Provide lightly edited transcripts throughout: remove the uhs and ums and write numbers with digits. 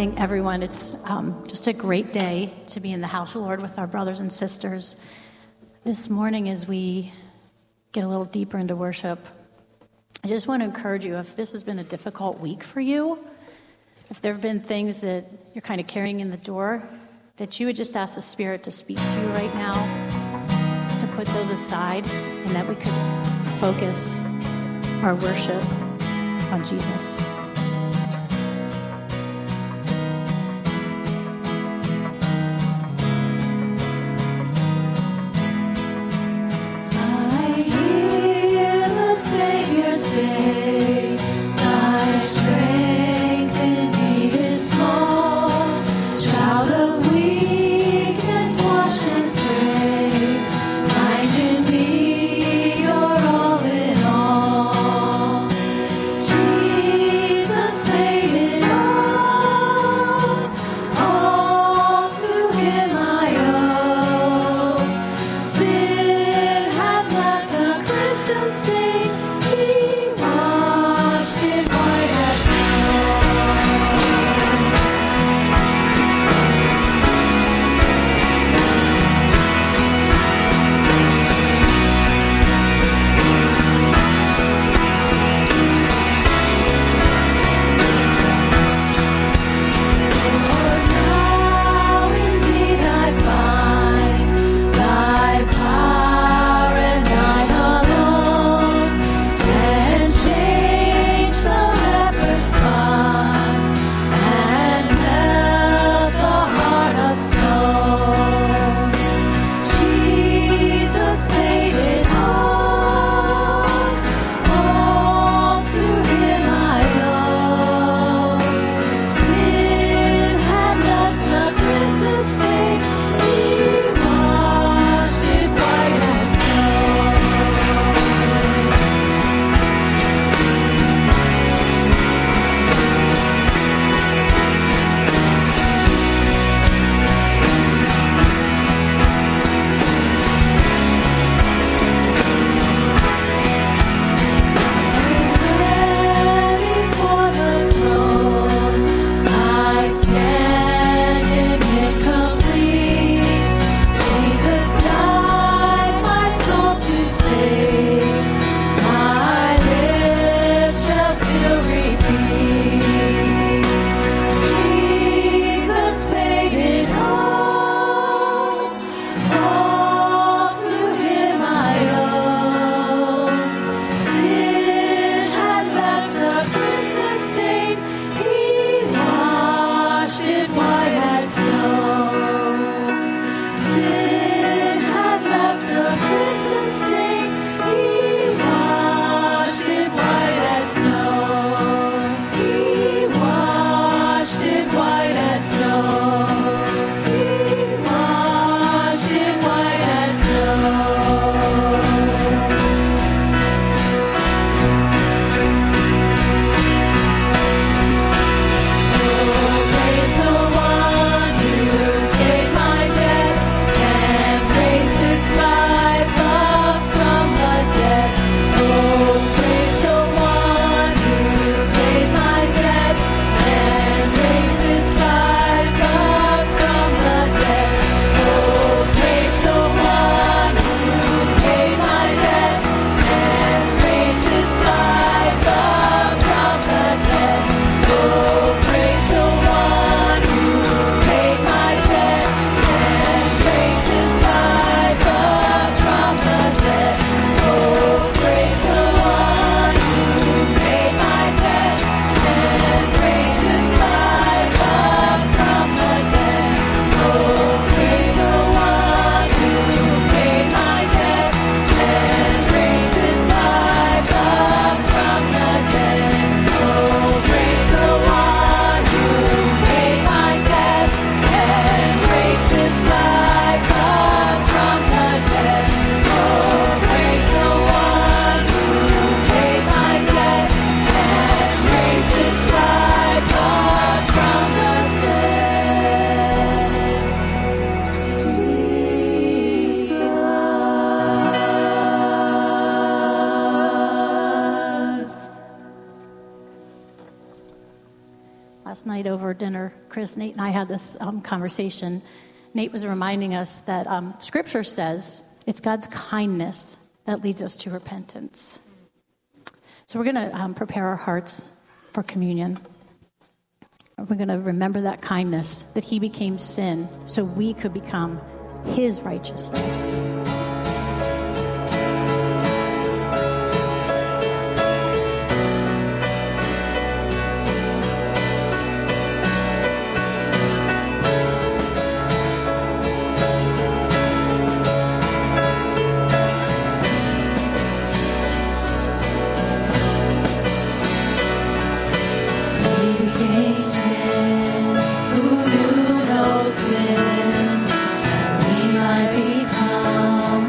morning, everyone. It's just a great day to be in the house of the Lord with our brothers and sisters. This morning, as we get a little deeper into worship, I just want to encourage you, if this has been a difficult week for you, if there have been things that you're kind of carrying in the door, that you would just ask the Spirit to speak to you right now, to put those aside, and that we could focus our worship on Jesus. Say, thy strength indeed is small. Child of weakness, watch and pray. Find in me your all in all. Jesus paid it all to him I owe. Sin had left a crimson stain. He night over dinner, Chris, Nate, and I had this conversation. Nate was reminding us that Scripture says it's God's kindness that leads us to repentance. So we're going to prepare our hearts for communion. We're going to remember that kindness, that he became sin so we could become his righteousness. Sin, who knew no sin, and we might become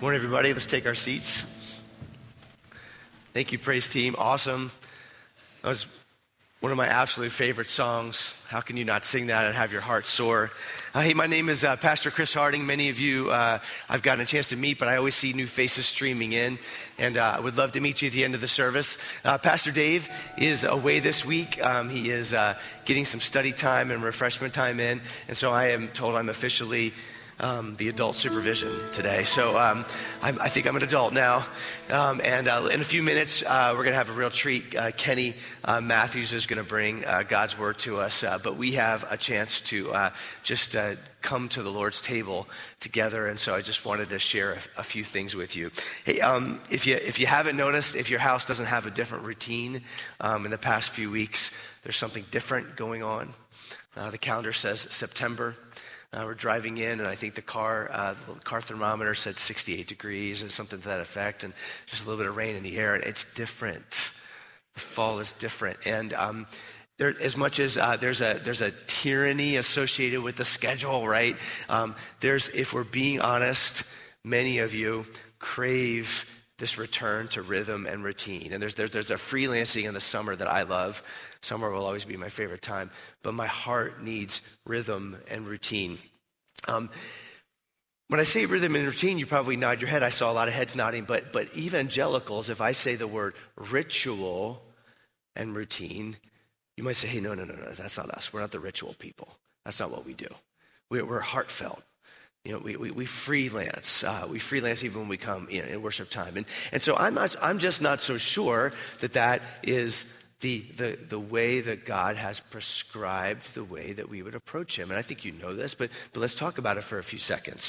Morning, everybody. Let's take our seats. Thank you, praise team. Awesome. That was one of my absolute favorite songs. How can you not sing that and have your heart soar? Hey, my name is Pastor Chris Harding. Many of you I've gotten a chance to meet, but I always see new faces streaming in, and I would love to meet you at the end of the service. Pastor Dave is away this week. He is getting some study time and refreshment time in, and so I am told I'm officially the adult supervision today. So I think I'm an adult now. And in a few minutes, we're going to have a real treat. Kenny Matthews is going to bring God's word to us. But we have a chance to just come to the Lord's table together. And so I just wanted to share a few things with you. Hey, if you haven't noticed, if your house doesn't have a different routine in the past few weeks, there's something different going on. The calendar says September. We're driving in, and I think the car thermometer said 68 degrees or something to that effect, and just a little bit of rain in the air. And it's different. The fall is different, and there, as much as there's a tyranny associated with the schedule, right? If we're being honest, many of you crave this return to rhythm and routine. And there's a freelancing in the summer that I love. Summer will always be my favorite time, but my heart needs rhythm and routine. When I say rhythm and routine, you probably nod your head. I saw a lot of heads nodding, but evangelicals, if I say the word ritual and routine, you might say, hey, no, that's not us. We're not the ritual people. That's not what we do. We're heartfelt. You know, we freelance. We freelance even when we come in worship time. And so I'm just not so sure that is the way that God has prescribed the way that we would approach him. And I think you know this, but let's talk about it for a few seconds.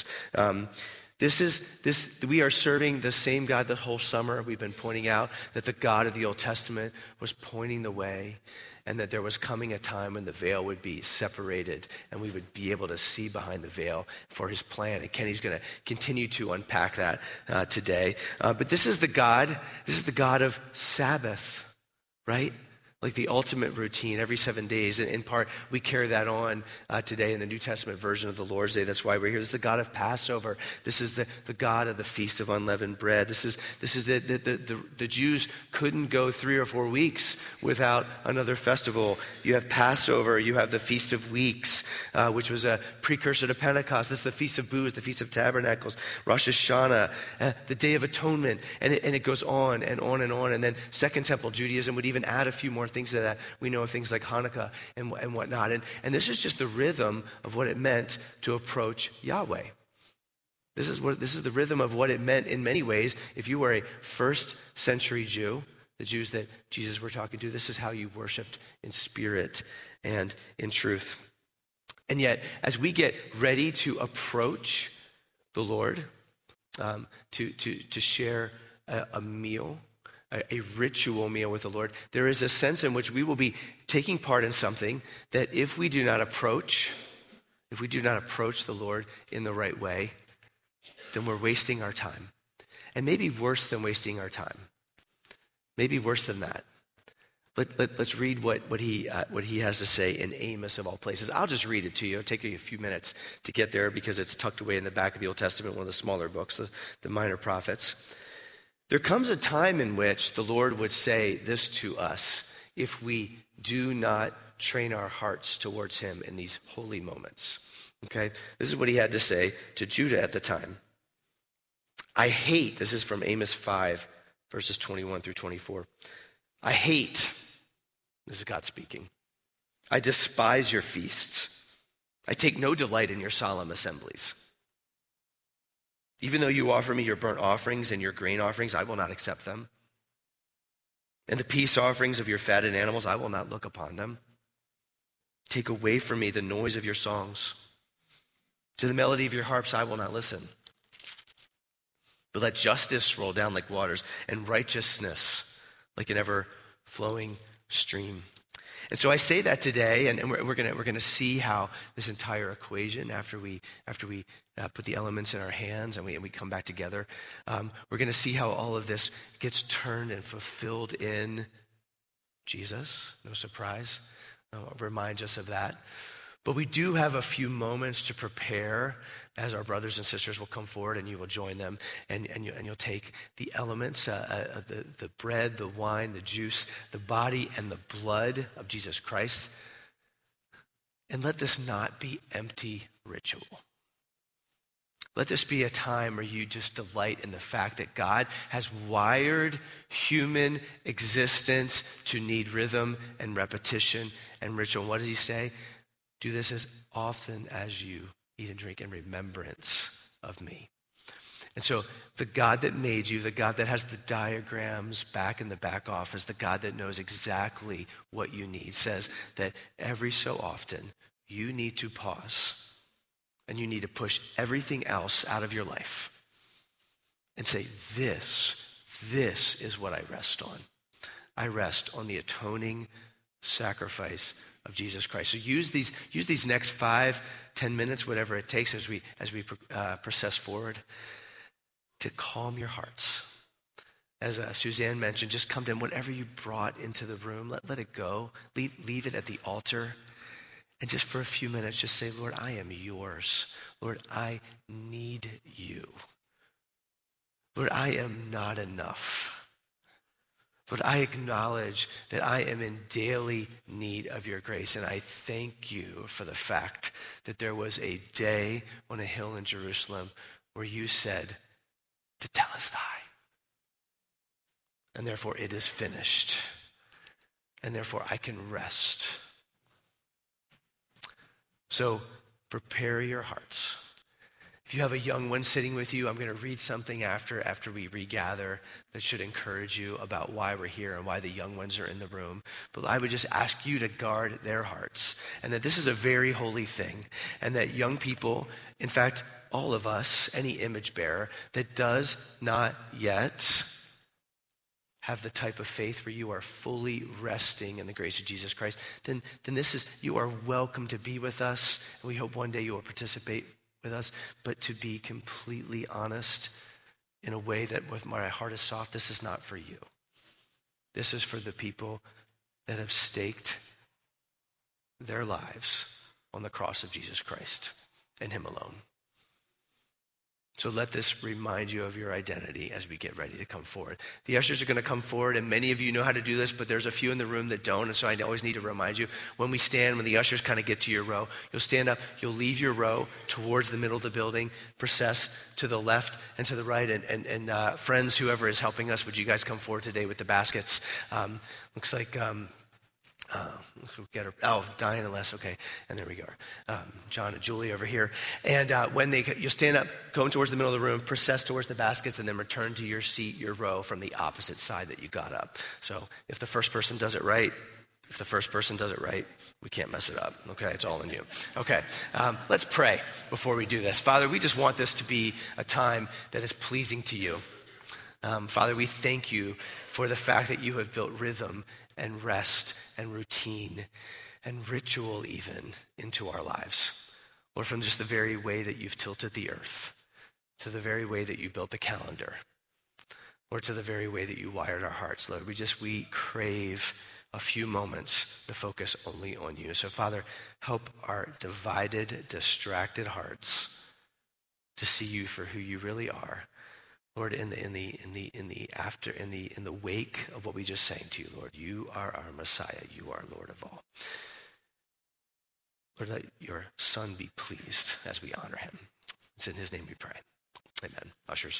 We are serving the same God the whole summer. We've been pointing out that the God of the Old Testament was pointing the way, and that there was coming a time when the veil would be separated and we would be able to see behind the veil for his plan. And Kenny's going to continue to unpack that today. But this is the God of Sabbath, right? Like the ultimate routine every 7 days. And in part, we carry that on today in the New Testament version of the Lord's Day. That's why we're here. This is the God of Passover. This is the God of the Feast of Unleavened Bread. This is the Jews couldn't go 3 or 4 weeks without another festival. You have Passover. You have the Feast of Weeks, which was a precursor to Pentecost. This is the Feast of Booths, the Feast of Tabernacles, Rosh Hashanah, the Day of Atonement. And it goes on and on and on. And then Second Temple Judaism would even add a few more things to that. We know of things like Hanukkah and whatnot. And this is just the rhythm of what it meant to approach Yahweh. This is the rhythm of what it meant in many ways. If you were a first century Jew, the Jews that Jesus were talking to, this is how you worshiped in spirit and in truth. And yet, as we get ready to approach the Lord, to share a meal, a ritual meal with the Lord, there is a sense in which we will be taking part in something that if we do not approach the Lord in the right way, then we're wasting our time. And maybe worse than wasting our time. Maybe worse than that. Let's read what he has to say in Amos of all places. I'll just read it to you. It'll take you a few minutes to get there because it's tucked away in the back of the Old Testament, one of the smaller books, the Minor Prophets. There comes a time in which the Lord would say this to us if we do not train our hearts towards him in these holy moments. Okay? This is what he had to say to Judah at the time. This is from Amos 5, verses 21 through 24. This is God speaking. I despise your feasts. I take no delight in your solemn assemblies. Even though you offer me your burnt offerings and your grain offerings, I will not accept them. And the peace offerings of your fatted animals, I will not look upon them. Take away from me the noise of your songs. To the melody of your harps, I will not listen. But let justice roll down like waters and righteousness like an ever-flowing stream. And so I say that today, and we're gonna see how this entire equation, after we put the elements in our hands and we come back together, we're gonna see how all of this gets turned and fulfilled in Jesus. No surprise. Reminds us of that. But we do have a few moments to prepare as our brothers and sisters will come forward and you will join them, and you'll take the elements, the bread, the wine, the juice, the body and the blood of Jesus Christ, and let this not be empty ritual. Let this be a time where you just delight in the fact that God has wired human existence to need rhythm and repetition and ritual. What does he say? Do this as often as you eat and drink in remembrance of me. And so the God that made you, the God that has the diagrams back in the back office, the God that knows exactly what you need, says that every so often you need to pause and you need to push everything else out of your life and say, this is what I rest on. I rest on the atoning sacrifice of Jesus Christ. So use these next 5-10 minutes, whatever it takes as we process forward, to calm your hearts. As Suzanne mentioned, just come to him. Whatever you brought into the room, let it go. Leave it at the altar. And just for a few minutes, just say, Lord, I am yours. Lord, I need you. Lord, I am not enough. Lord, I acknowledge that I am in daily need of your grace, and I thank you for the fact that there was a day on a hill in Jerusalem where you said, Tetelestai. And therefore it is finished. And therefore I can rest. So prepare your hearts. If you have a young one sitting with you, I'm going to read something after we regather that should encourage you about why we're here and why the young ones are in the room. But I would just ask you to guard their hearts, and that this is a very holy thing, and that young people, in fact, all of us, any image bearer that does not yet have the type of faith where you are fully resting in the grace of Jesus Christ, then you are welcome to be with us, and we hope one day you will participate with us, but to be completely honest in a way that with my heart is soft, this is not for you. This is for the people that have staked their lives on the cross of Jesus Christ and him alone. So let this remind you of your identity as we get ready to come forward. The ushers are going to come forward, and many of you know how to do this, but there's a few in the room that don't, and so I always need to remind you. When we stand, when the ushers kind of get to your row, you'll stand up, you'll leave your row towards the middle of the building, process to the left and to the right, and friends, whoever is helping us, would you guys come forward today with the baskets? Looks like... Diane and Les, okay, and there we go. John and Julie over here. And you'll stand up, going towards the middle of the room, process towards the baskets, and then return to your seat, your row, from the opposite side that you got up. So if the first person does it right, we can't mess it up, okay? It's all in you. Okay, let's pray before we do this. Father, we just want this to be a time that is pleasing to you. Father, we thank you for the fact that you have built rhythm and rest and routine and ritual even into our lives. Lord, from just the very way that you've tilted the earth, to the very way that you built the calendar, or to the very way that you wired our hearts, Lord, we crave a few moments to focus only on you. So Father, help our divided, distracted hearts to see you for who you really are. Lord, in the wake of what we just sang to you, Lord, you are our Messiah. You are Lord of all. Lord, let your Son be pleased as we honor him. It's in his name we pray. Amen. Ushers.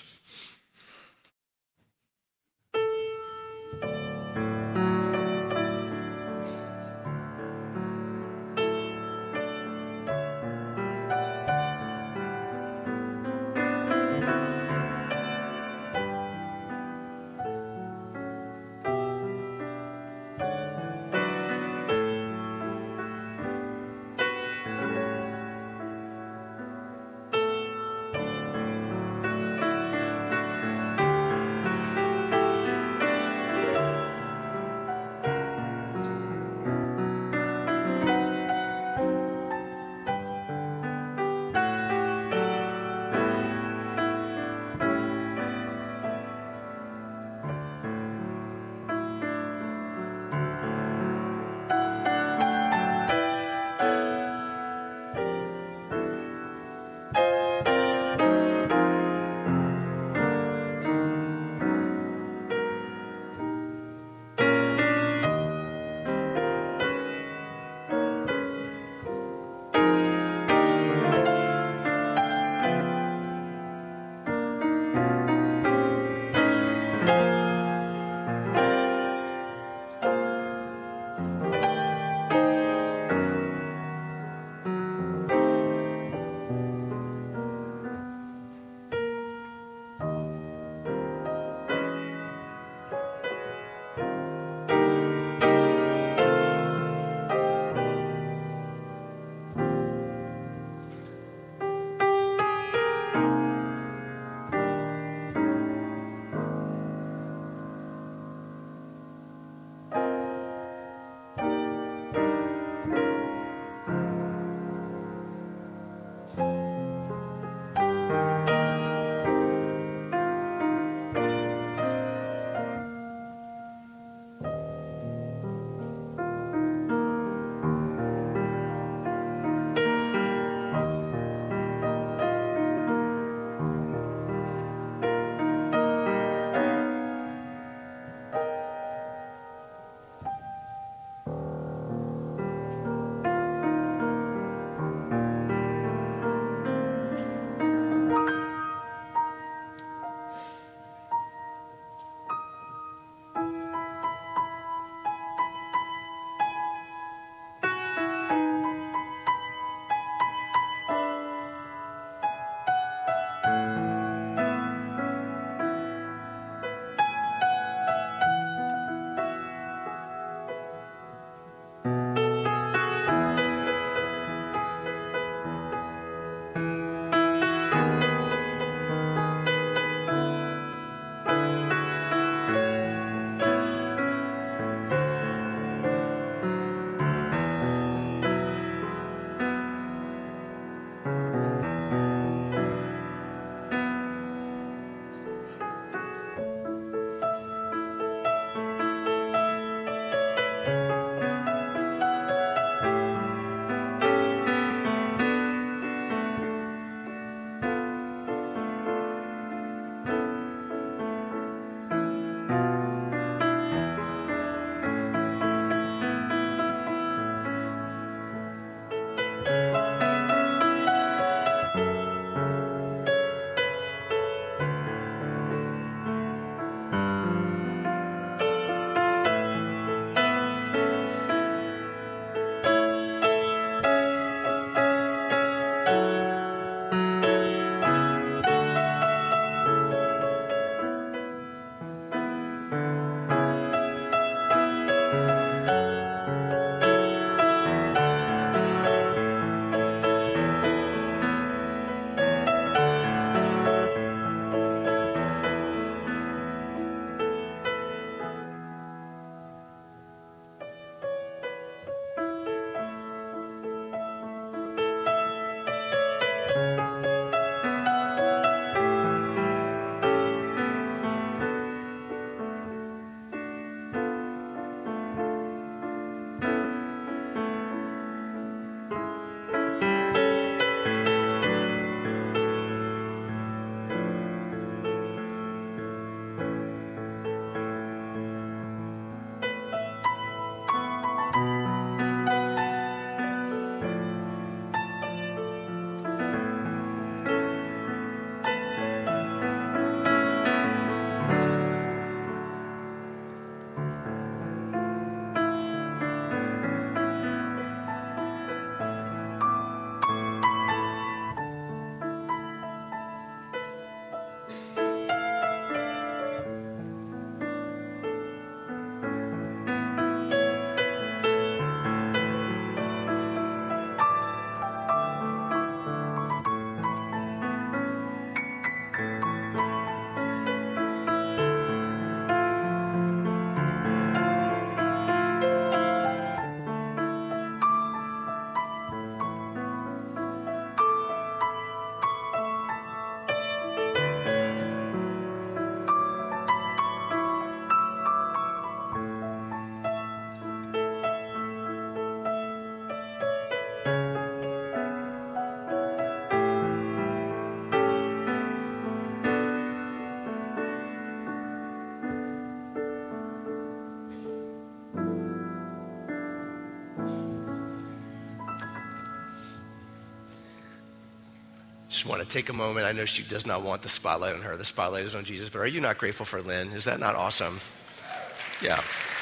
want to take a moment. I know she does not want the spotlight on her. The spotlight is on Jesus. But are you not grateful for Lynn? Is that not awesome? Yeah.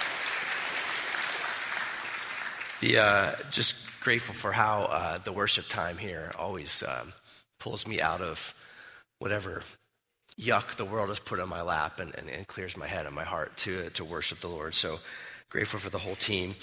Just grateful for how the worship time here always pulls me out of whatever yuck the world has put on my lap and clears my head and my heart to worship the Lord. So grateful for the whole team.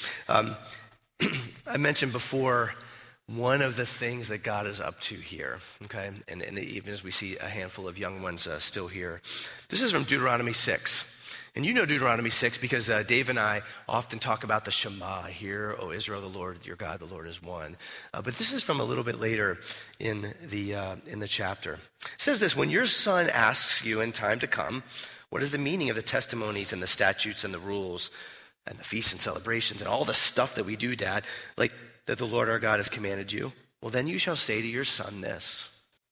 I mentioned before one of the things that God is up to here, okay? And even as we see a handful of young ones still here. This is from Deuteronomy 6. And you know Deuteronomy 6 because Dave and I often talk about the Shema. Hear, O Israel, the Lord your God, the Lord is one. But this is from a little bit later in the chapter. It says this: when your son asks you in time to come, what is the meaning of the testimonies and the statutes and the rules and the feasts and celebrations and all the stuff that we do, Dad, like that the Lord our God has commanded you? Well, then you shall say to your son this: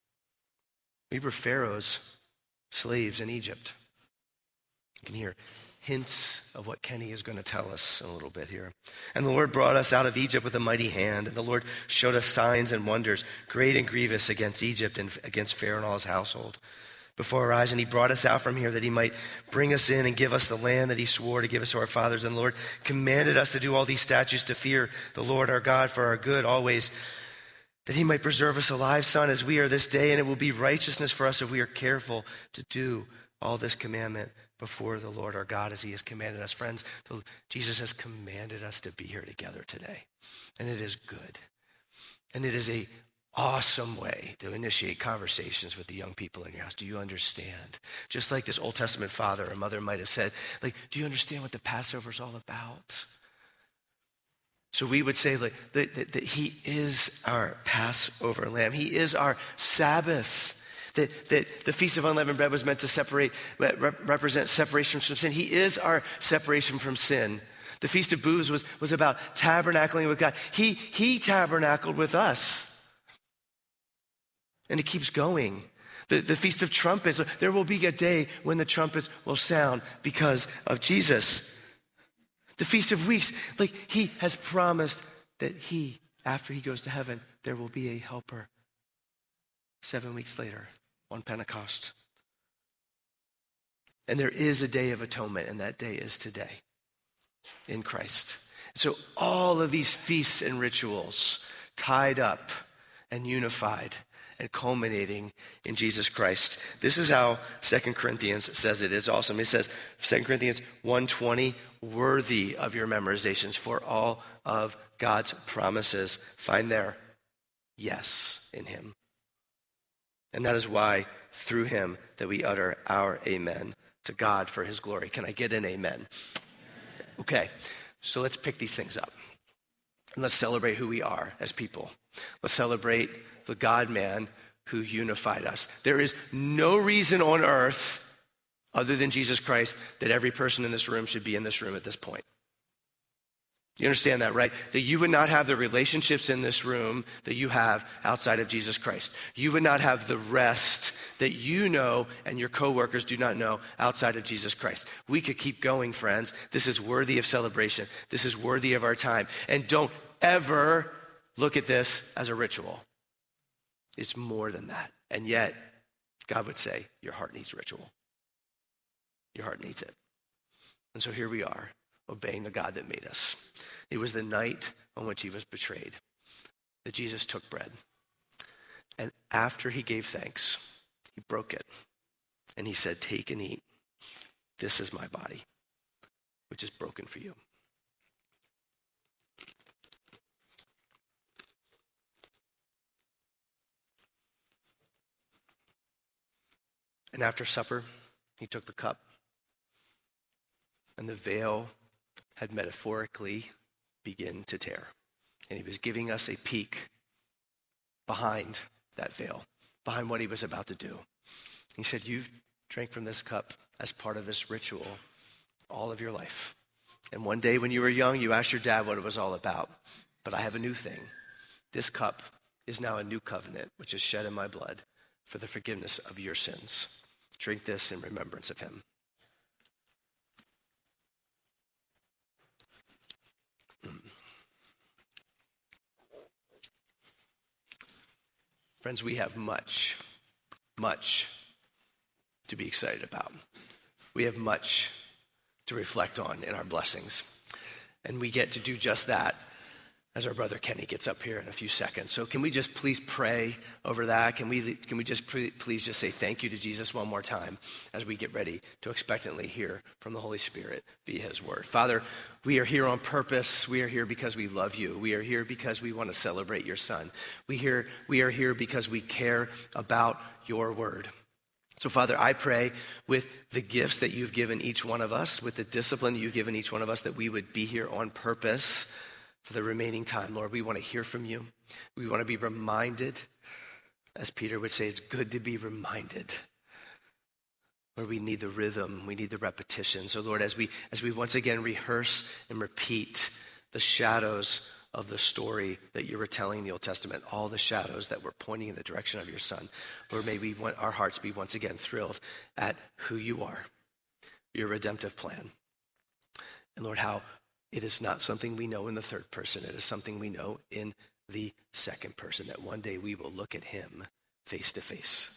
we were Pharaoh's slaves in Egypt. You can hear hints of what Kenny is going to tell us in a little bit here. And the Lord brought us out of Egypt with a mighty hand, and the Lord showed us signs and wonders, great and grievous, against Egypt and against Pharaoh and all his household before our eyes. And he brought us out from here that he might bring us in and give us the land that he swore to give us to our fathers. And the Lord commanded us to do all these statutes, to fear the Lord our God for our good always, that he might preserve us alive, son, as we are this day. And it will be righteousness for us if we are careful to do all this commandment before the Lord our God as he has commanded us. Friends, Jesus has commanded us to be here together today. And it is good. And it is a awesome way to initiate conversations with the young people in your house. Do you understand? Just like this Old Testament father or mother might have said, like, do you understand what the Passover is all about? So we would say like that he is our Passover lamb. He is our Sabbath. That the Feast of Unleavened Bread was meant to represent separation from sin. He is our separation from sin. The Feast of Booths was about tabernacling with God. He tabernacled with us. And it keeps going. The Feast of Trumpets, there will be a day when the trumpets will sound because of Jesus. The Feast of Weeks, like he has promised that after he goes to heaven, there will be a helper. 7 weeks later, on Pentecost. And there is a day of atonement, and that day is today in Christ. So all of these feasts and rituals tied up and unified and culminating in Jesus Christ. This is how 2 Corinthians says it. It's awesome. It says, 2 Corinthians 1:20, worthy of your memorizations, for all of God's promises find their yes in him. And that is why, through him, that we utter our amen to God for his glory. Can I get an amen? Okay, so let's pick these things up. And let's celebrate who we are as people. Let's celebrate the God-man who unified us. There is no reason on earth, other than Jesus Christ, that every person in this room should be in this room at this point. You understand that, right? That you would not have the relationships in this room that you have outside of Jesus Christ. You would not have the rest that you know and your coworkers do not know outside of Jesus Christ. We could keep going, friends. This is worthy of celebration. This is worthy of our time. And don't ever look at this as a ritual. It's more than that. And yet, God would say, your heart needs ritual. Your heart needs it. And so here we are, obeying the God that made us. It was the night on which he was betrayed that Jesus took bread. And after he gave thanks, he broke it. And he said, take and eat. This is my body, which is broken for you. And after supper, he took the cup. And the veil had metaphorically begun to tear. And he was giving us a peek behind that veil, behind what he was about to do. He said, you've drank from this cup as part of this ritual all of your life. And one day when you were young, you asked your dad what it was all about. But I have a new thing. This cup is now a new covenant, which is shed in my blood for the forgiveness of your sins. Drink this in remembrance of him. Friends, we have much much to be excited about. We have much to reflect on in our blessings. And we get to do just that as our brother Kenny gets up here in a few seconds. So can we just please pray over that? Can we just please just say thank you to Jesus one more time as we get ready to expectantly hear from the Holy Spirit via his word. Father, we are here on purpose. We are here because we love you. We are here because we want to celebrate your son. We are here because we care about your word. So, Father, I pray with the gifts that you've given each one of us, with the discipline that you've given each one of us, that we would be here on purpose for the remaining time. Lord, we want to hear from you. We want to be reminded. As Peter would say, it's good to be reminded. Lord, we need the rhythm. We need the repetition. So, Lord, as we once again rehearse and repeat the shadows of the story that you were telling in the Old Testament, all the shadows that were pointing in the direction of your son. Lord, may our hearts be once again thrilled at who you are, your redemptive plan. And Lord, how it is not something we know in the third person. It is something we know in the second person, that one day we will look at him face to face.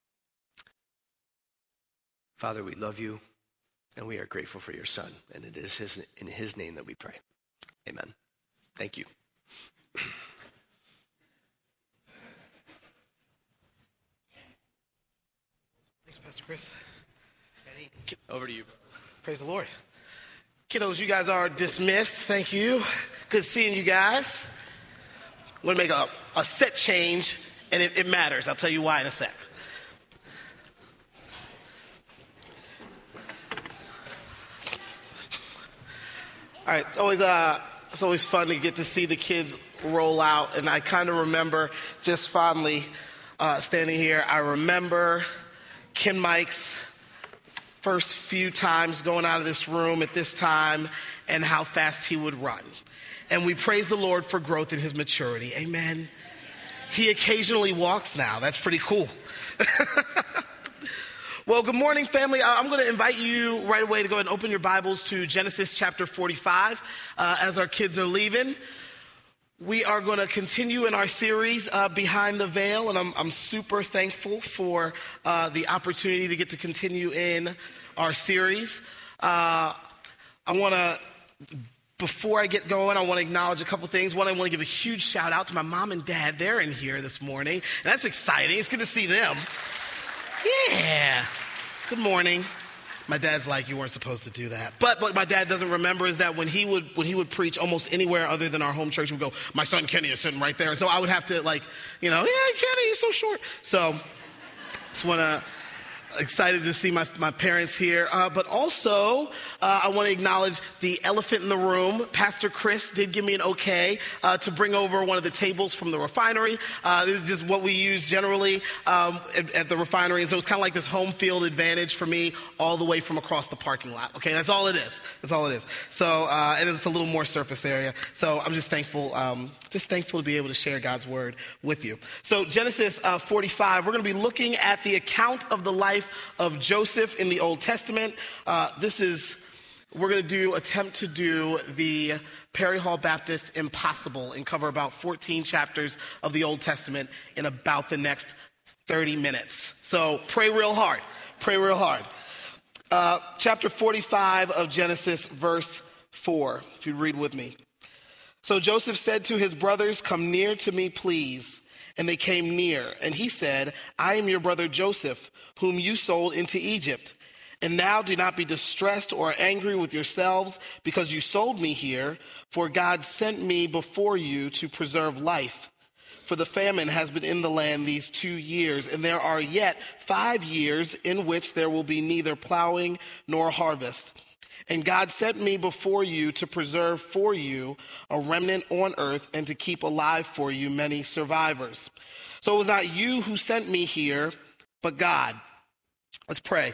Father, we love you, and we are grateful for your son. And it is in his name that we pray. Amen. Thank you. Thanks, Pastor Chris. Kenny, over to you. Praise the Lord. Kiddos, you guys are dismissed. Thank you. Good seeing you guys. I'm going to make a set change, and it matters. I'll tell you why in a sec. All right, it's always fun to get to see the kids roll out, and I kind of remember just fondly standing here. I remember Ken Mike's first few times going out of this room at this time and how fast he would run. And we praise the Lord for growth in his maturity. Amen. He occasionally walks now. That's pretty cool. Well, good morning, family. I'm going to invite you right away to go ahead and open your Bibles to Genesis chapter 45 as our kids are leaving. We are going to continue in our series, Behind the Veil, and I'm super thankful for the opportunity to get to continue in our series. Before I get going, I want to acknowledge a couple things. One, I want to give a huge shout out to my mom and dad. They're in here this morning, and that's exciting. It's good to see them. Yeah. Good morning. My dad's like, you weren't supposed to do that. But what my dad doesn't remember is that when he would preach almost anywhere other than our home church, he would go, my son Kenny is sitting right there. And so I would have to yeah, Kenny, he's so short. So just want to excited to see my parents here. But also, I want to acknowledge the elephant in the room. Pastor Chris did give me an okay to bring over one of the tables from the refinery. This is just what we use generally at the refinery. And so it's kind of like this home field advantage for me all the way from across the parking lot. Okay, that's all it is. That's all it is. So, and it's a little more surface area. So I'm just thankful to be able to share God's word with you. So Genesis 45, we're going to be looking at the account of the life of Joseph in the Old Testament. We're going to attempt to do the Perry Hall Baptist Impossible and cover about 14 chapters of the Old Testament in about the next 30 minutes. So pray real hard. Pray real hard. Chapter 45 of Genesis, verse 4, if you read with me. So Joseph said to his brothers, "Come near to me, please." And they came near. And he said, "I am your brother Joseph, whom you sold into Egypt. And now do not be distressed or angry with yourselves because you sold me here, for God sent me before you to preserve life. For the famine has been in the land these 2 years, and there are yet 5 years in which there will be neither plowing nor harvest. And God sent me before you to preserve for you a remnant on earth and to keep alive for you many survivors. So it was not you who sent me here, but God." Let's pray.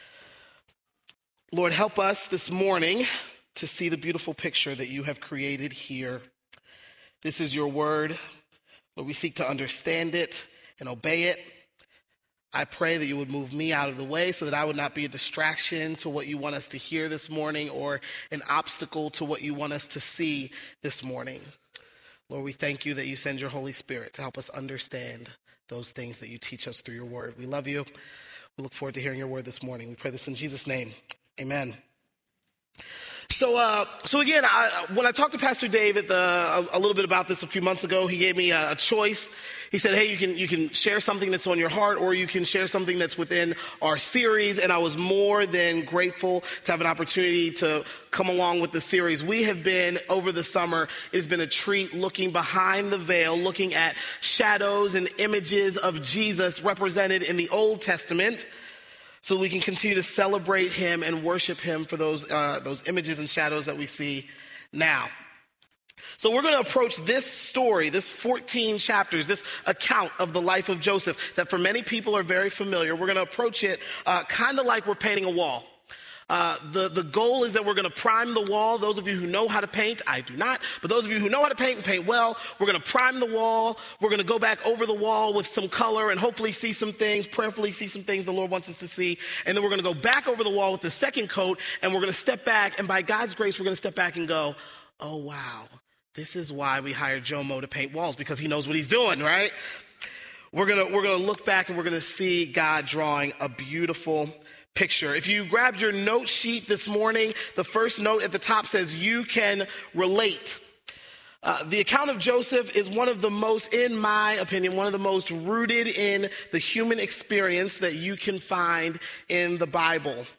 Lord, help us this morning to see the beautiful picture that you have created here. This is your word. Lord, we seek to understand it and obey it. I pray that you would move me out of the way so that I would not be a distraction to what you want us to hear this morning or an obstacle to what you want us to see this morning. Lord, we thank you that you send your Holy Spirit to help us understand those things that you teach us through your word. We love you. We look forward to hearing your word this morning. We pray this in Jesus' name. Amen. So again, when I talked to Pastor David a little bit about this a few months ago, he gave me a choice. He said, hey, you can share something that's on your heart, or you can share something that's within our series. And I was more than grateful to have an opportunity to come along with the series. We have been, over the summer, it's been a treat looking behind the veil, looking at shadows and images of Jesus represented in the Old Testament, so we can continue to celebrate him and worship him for those images and shadows that we see now. So we're going to approach this story, this 14 chapters, this account of the life of Joseph that for many people are very familiar. We're going to approach it kind of like we're painting a wall. The goal is that we're going to prime the wall. Those of you who know how to paint, I do not, but those of you who know how to paint and paint well, we're going to prime the wall. We're going to go back over the wall with some color and hopefully see some things, prayerfully see some things the Lord wants us to see. And then we're going to go back over the wall with the second coat, and we're going to step back, and by God's grace, we're going to step back and go, oh, wow, this is why we hired Jomo to paint walls, because he knows what he's doing, right? We're going to look back, and we're going to see God drawing a beautiful picture. If you grabbed your note sheet this morning, the first note at the top says, you can relate. The account of Joseph is one of the most, in my opinion, one of the most rooted in the human experience that you can find in the Bible.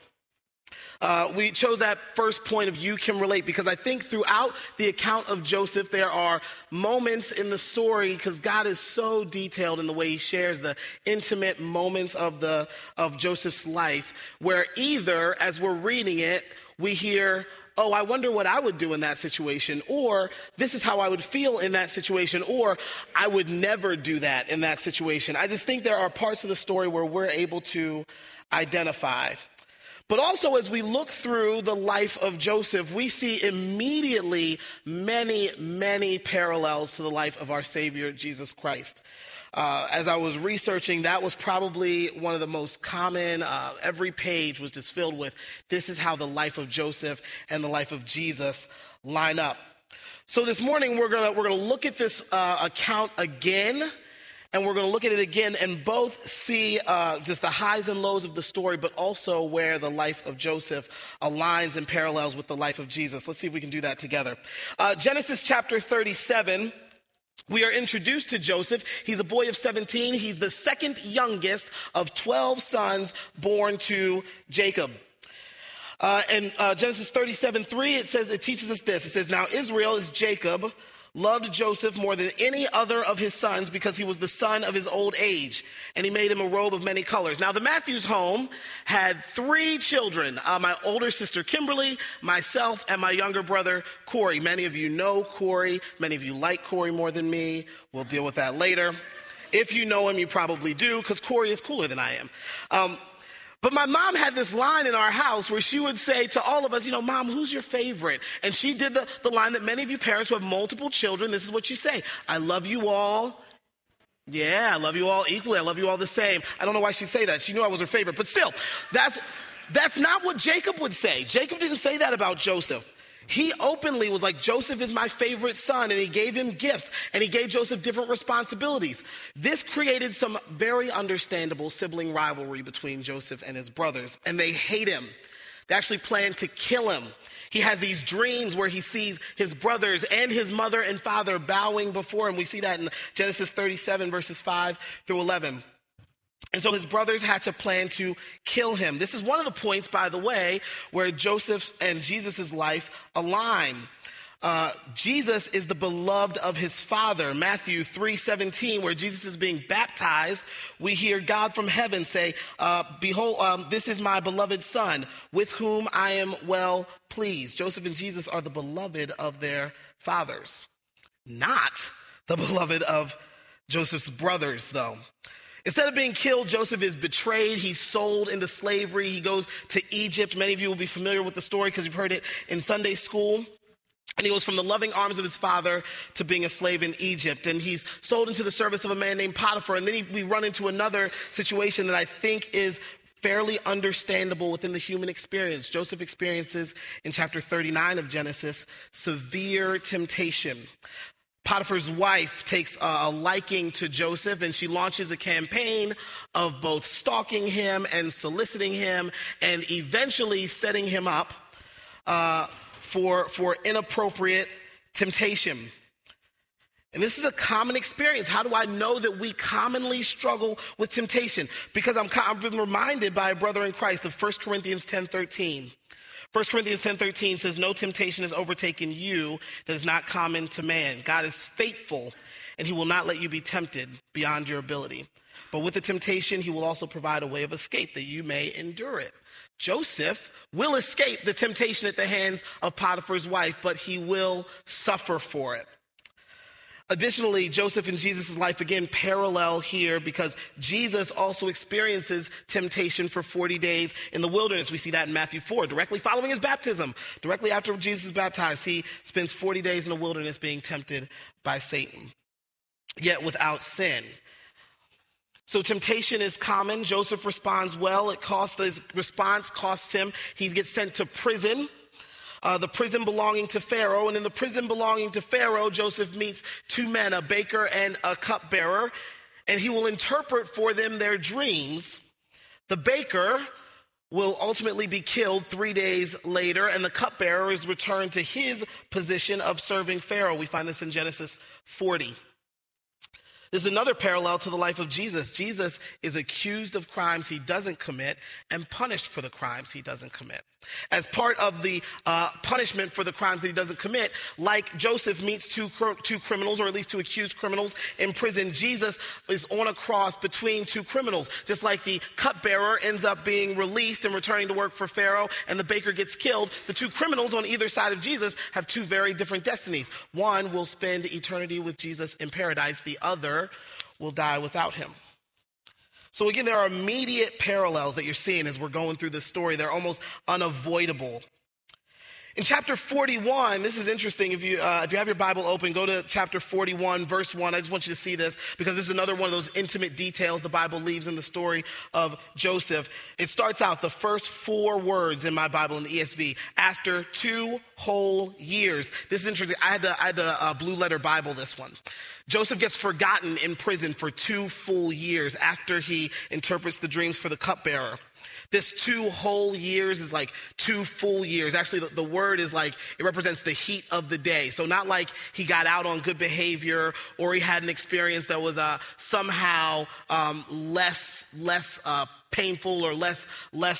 We chose that first point of you can relate because I think throughout the account of Joseph, there are moments in the story, because God is so detailed in the way he shares the intimate moments of Joseph's life, where either as we're reading it, we hear, oh, I wonder what I would do in that situation, or this is how I would feel in that situation, or I would never do that in that situation. I just think there are parts of the story where we're able to identify. But also, as we look through the life of Joseph, we see immediately many, many parallels to the life of our Savior, Jesus Christ. As I was researching, that was probably one of the most common. Every page was just filled with, this is how the life of Joseph and the life of Jesus line up. So this morning, we're gonna look at this account again. And we're going to look at it again and both see just the highs and lows of the story, but also where the life of Joseph aligns and parallels with the life of Jesus. Let's see if we can do that together. Genesis chapter 37. We are introduced to Joseph. He's a boy of 17. He's the second youngest of 12 sons born to Jacob. And Genesis 37:3, it teaches us this. It says, now Israel is Jacob, loved Joseph more than any other of his sons because he was the son of his old age, and he made him a robe of many colors. Now, the Matthews home had 3 children, my older sister Kimberly, myself, and my younger brother Corey. Many of you know Corey. Many of you like Corey more than me. We'll deal with that later. If you know him, you probably do, because Corey is cooler than I am. But my mom had this line in our house where she would say to all of us, Mom, who's your favorite? And she did the line that many of you parents who have multiple children, this is what you say. I love you all. Yeah, I love you all equally. I love you all the same. I don't know why she'd say that. She knew I was her favorite. But still, that's not what Jacob would say. Jacob didn't say that about Joseph. He openly was like, Joseph is my favorite son, and he gave him gifts, and he gave Joseph different responsibilities. This created some very understandable sibling rivalry between Joseph and his brothers, and they hate him. They actually plan to kill him. He has these dreams where he sees his brothers and his mother and father bowing before him. We see that in Genesis 37, verses 5 through 11. And so his brothers hatch a plan to kill him. This is one of the points, by the way, where Joseph's and Jesus' life align. Jesus is the beloved of his father. Matthew 3:17, where Jesus is being baptized, we hear God from heaven say, behold, this is my beloved son, with whom I am well pleased. Joseph and Jesus are the beloved of their fathers, not the beloved of Joseph's brothers, though. Instead of being killed, Joseph is betrayed. He's sold into slavery. He goes to Egypt. Many of you will be familiar with the story because you've heard it in Sunday school. And he goes from the loving arms of his father to being a slave in Egypt. And he's sold into the service of a man named Potiphar. And then we run into another situation that I think is fairly understandable within the human experience. Joseph experiences in chapter 39 of Genesis severe temptation. Potiphar's wife takes a liking to Joseph, and she launches a campaign of both stalking him and soliciting him and eventually setting him up for inappropriate temptation. And this is a common experience. How do I know that we commonly struggle with temptation? Because I've been reminded by a brother in Christ of 1 Corinthians 10:13. 1 Corinthians 10:13 says, no temptation has overtaken you that is not common to man. God is faithful, and he will not let you be tempted beyond your ability. But with the temptation, he will also provide a way of escape that you may endure it. Joseph will escape the temptation at the hands of Potiphar's wife, but he will suffer for it. Additionally, Joseph and Jesus' life, again, parallel here because Jesus also experiences temptation for 40 days in the wilderness. We see that in Matthew 4, directly following his baptism. Directly after Jesus is baptized, he spends 40 days in the wilderness being tempted by Satan, yet without sin. So temptation is common. Joseph responds well. His response costs him. He gets sent to prison. The prison belonging to Pharaoh. And in the prison belonging to Pharaoh, Joseph meets two men, a baker and a cupbearer, and he will interpret for them their dreams. The baker will ultimately be killed 3 days later, and the cupbearer is returned to his position of serving Pharaoh. We find this in Genesis 40. This is another parallel to the life of Jesus. Jesus is accused of crimes he doesn't commit and punished for the crimes he doesn't commit. As part of the punishment for the crimes that he doesn't commit, like Joseph meets two criminals, or at least two accused criminals in prison, Jesus is on a cross between two criminals. Just like the cupbearer ends up being released and returning to work for Pharaoh, and the baker gets killed, the two criminals on either side of Jesus have two very different destinies. One will spend eternity with Jesus in paradise. The other will die without him. So again, there are immediate parallels that you're seeing as we're going through this story. They're almost unavoidable. In chapter 41, this is interesting. If you have your Bible open, go to chapter 41, verse 1. I just want you to see this because this is another one of those intimate details the Bible leaves in the story of Joseph. It starts out, the first 4 words in my Bible in the ESV, after 2 whole years. This is interesting. I had a blue letter Bible, this one. Joseph gets forgotten in prison for 2 full years after he interprets the dreams for the cupbearer. This 2 whole years is like 2 full years. Actually, the word is like, it represents the heat of the day. So not like he got out on good behavior or he had an experience that was somehow less painful or less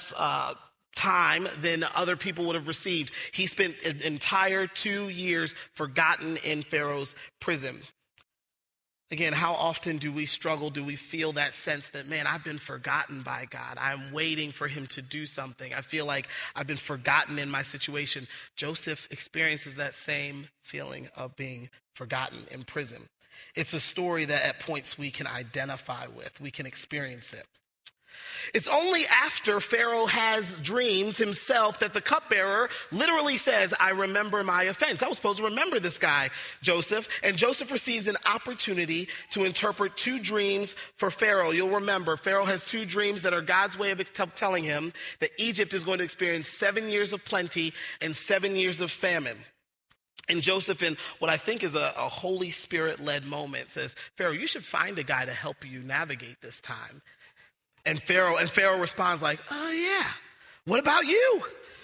time than other people would have received. He spent an entire 2 years forgotten in Pharaoh's prison. Again, how often do we struggle? Do we feel that sense that, man, I've been forgotten by God. I'm waiting for him to do something. I feel like I've been forgotten in my situation. Joseph experiences that same feeling of being forgotten in prison. It's a story that at points we can identify with. We can experience it. It's only after Pharaoh has dreams himself that the cupbearer literally says, I remember my offense. I was supposed to remember this guy, Joseph. And Joseph receives an opportunity to interpret 2 dreams for Pharaoh. You'll remember, Pharaoh has 2 dreams that are God's way of telling him that Egypt is going to experience 7 years of plenty and 7 years of famine. And Joseph, in what I think is a Holy Spirit-led moment, says, Pharaoh, you should find a guy to help you navigate this time. And Pharaoh responds like, oh yeah, what about you?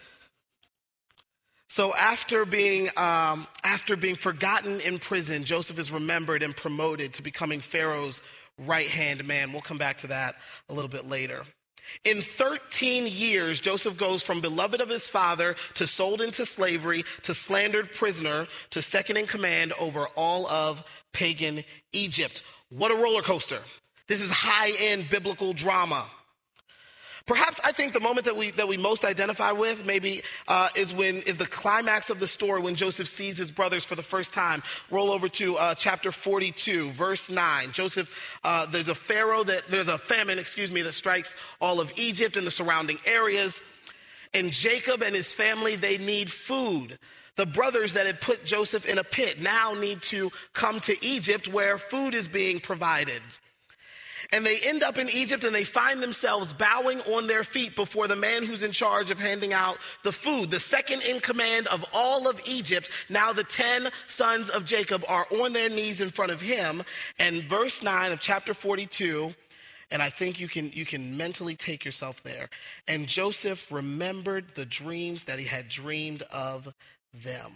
So after being forgotten in prison, Joseph is remembered and promoted to becoming Pharaoh's right-hand man. We'll come back to that a little bit later. In 13 years, Joseph goes from beloved of his father to sold into slavery to slandered prisoner to second in command over all of pagan Egypt. What a roller coaster. This is high-end biblical drama. Perhaps I think the moment that we most identify with maybe is the climax of the story when Joseph sees his brothers for the first time. Roll over to chapter 42, verse 9. Joseph, there's a famine, that strikes all of Egypt and the surrounding areas. And Jacob and his family, they need food. The brothers that had put Joseph in a pit now need to come to Egypt where food is being provided. And they end up in Egypt and they find themselves bowing on their feet before the man who's in charge of handing out the food. The second in command of all of Egypt, now the 10 sons of Jacob are on their knees in front of him. And verse 9 of chapter 42, and I think you can mentally take yourself there. And Joseph remembered the dreams that he had dreamed of them.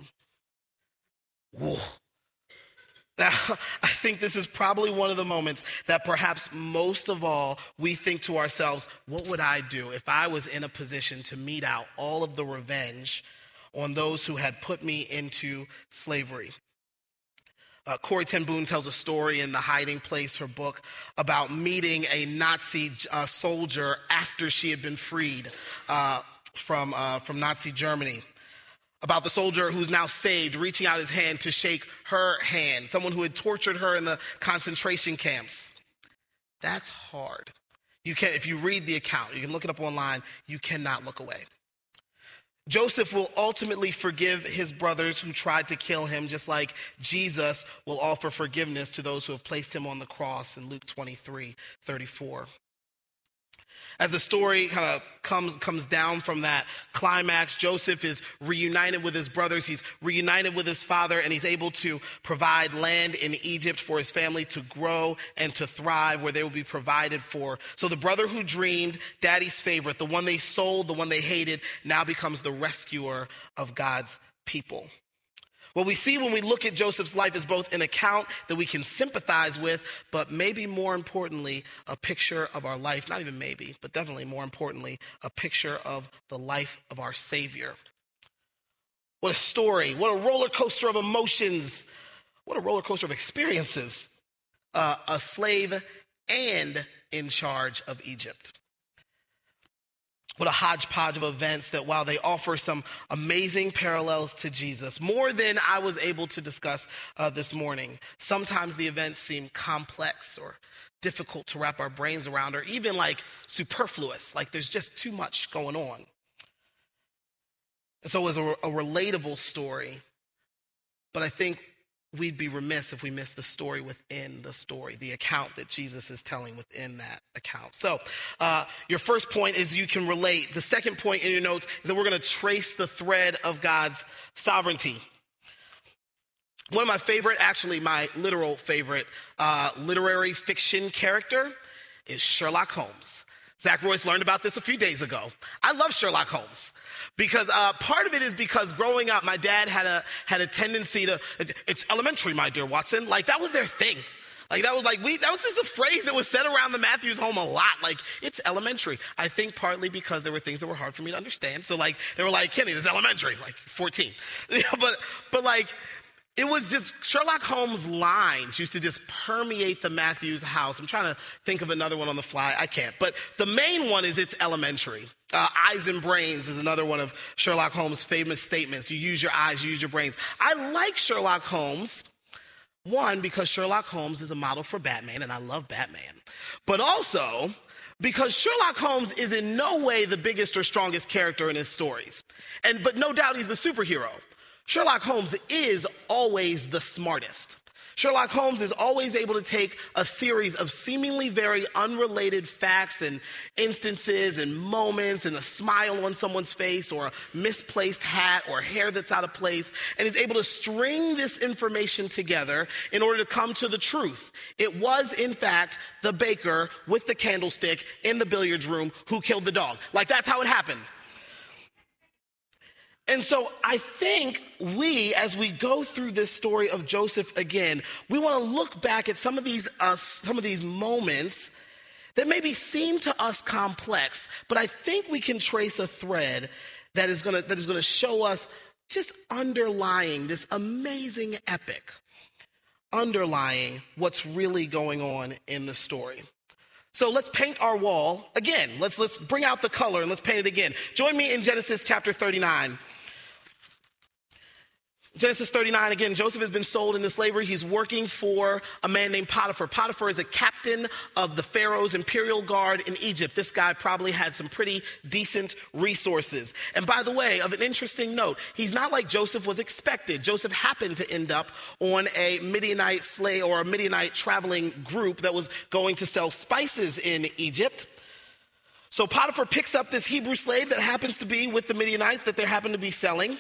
Whoa. Now, I think this is probably one of the moments that perhaps most of all we think to ourselves, what would I do if I was in a position to mete out all of the revenge on those who had put me into slavery? Corrie ten Boom tells a story in The Hiding Place, her book, about meeting a Nazi soldier after she had been freed from Nazi Germany. About the soldier who's now saved, reaching out his hand to shake her hand, someone who had tortured her in the concentration camps. That's hard. If you read the account, you can look it up online, you cannot look away. Joseph will ultimately forgive his brothers who tried to kill him, just like Jesus will offer forgiveness to those who have placed him on the cross in Luke 23:34. As the story kind of comes down from that climax, Joseph is reunited with his brothers. He's reunited with his father, and he's able to provide land in Egypt for his family to grow and to thrive, where they will be provided for. So the brother who dreamed, daddy's favorite, the one they sold, the one they hated, now becomes the rescuer of God's people. What we see when we look at Joseph's life is both an account that we can sympathize with, but maybe more importantly, a picture of our life. Not even maybe, but definitely more importantly, a picture of the life of our Savior. What a story. What a roller coaster of emotions. What a roller coaster of experiences. A slave and in charge of Egypt. What a hodgepodge of events that, while they offer some amazing parallels to Jesus, more than I was able to discuss this morning, sometimes the events seem complex or difficult to wrap our brains around, or even like superfluous, like there's just too much going on. And so it was a relatable story, but I think we'd be remiss if we missed the story within the story, the account that Jesus is telling within that account. So your first point is you can relate. The second point in your notes is that we're going to trace the thread of God's sovereignty. One of my favorite, actually my literal favorite literary fiction character is Sherlock Holmes. Zach Royce learned about this a few days ago. I love Sherlock Holmes. Because part of it is because growing up, my dad had a tendency to, it's elementary, my dear Watson. Like that was their thing. Like that was just a phrase that was said around the Matthews home a lot. Like it's elementary. I think partly because there were things that were hard for me to understand. So like they were like, Kenny, this is elementary, like 14. But like it was just Sherlock Holmes lines used to just permeate the Matthews house. I'm trying to think of another one on the fly. I can't. But the main one is it's elementary. Eyes and brains is another one of Sherlock Holmes' famous statements. You use your eyes, you use your brains. I like Sherlock Holmes, one, because Sherlock Holmes is a model for Batman, and I love Batman. But also because Sherlock Holmes is in no way the biggest or strongest character in his stories. But no doubt he's the superhero. Sherlock Holmes is always the smartest. Sherlock Holmes is always able to take a series of seemingly very unrelated facts and instances and moments and a smile on someone's face or a misplaced hat or hair that's out of place, and is able to string this information together in order to come to the truth. It was, in fact, the baker with the candlestick in the billiards room who killed the dog. Like, that's how it happened. And so I think we, as we go through this story of Joseph again, we want to look back at some of these moments that maybe seem to us complex, but I think we can trace a thread that is going to show us just underlying this amazing epic, underlying what's really going on in the story. So let's paint our wall again. Let's bring out the color and let's paint it again. Join me in Genesis chapter 39. Genesis 39, again, Joseph has been sold into slavery. He's working for a man named Potiphar. Potiphar is a captain of the Pharaoh's imperial guard in Egypt. This guy probably had some pretty decent resources. And by the way, of an interesting note, he's not like Joseph was expected. Joseph happened to end up on a Midianite slave or a Midianite traveling group that was going to sell spices in Egypt. So Potiphar picks up this Hebrew slave that happens to be with the Midianites that they happen to be selling,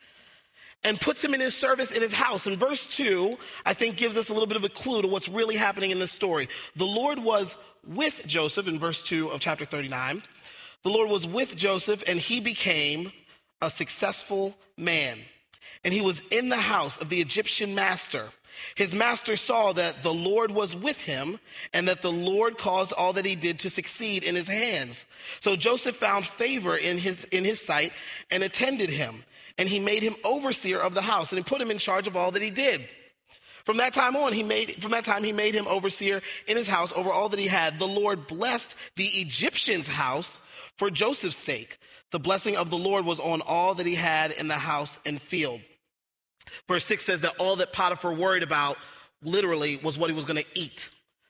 and puts him in his service in his house. And verse 2, I think, gives us a little bit of a clue to what's really happening in this story. The Lord was with Joseph, in verse 2 of chapter 39. The Lord was with Joseph, and he became a successful man. And he was in the house of the Egyptian master. His master saw that the Lord was with him, and that the Lord caused all that he did to succeed in his hands. So Joseph found favor in his sight and attended him. And he made him overseer of the house, and he put him in charge of all that he did. From that time he made him overseer in his house over all that he had. The Lord blessed the Egyptian's house for Joseph's sake. The blessing of the Lord was on all that he had in the house and field. Verse 6 says that all that Potiphar worried about literally was what he was going to eat.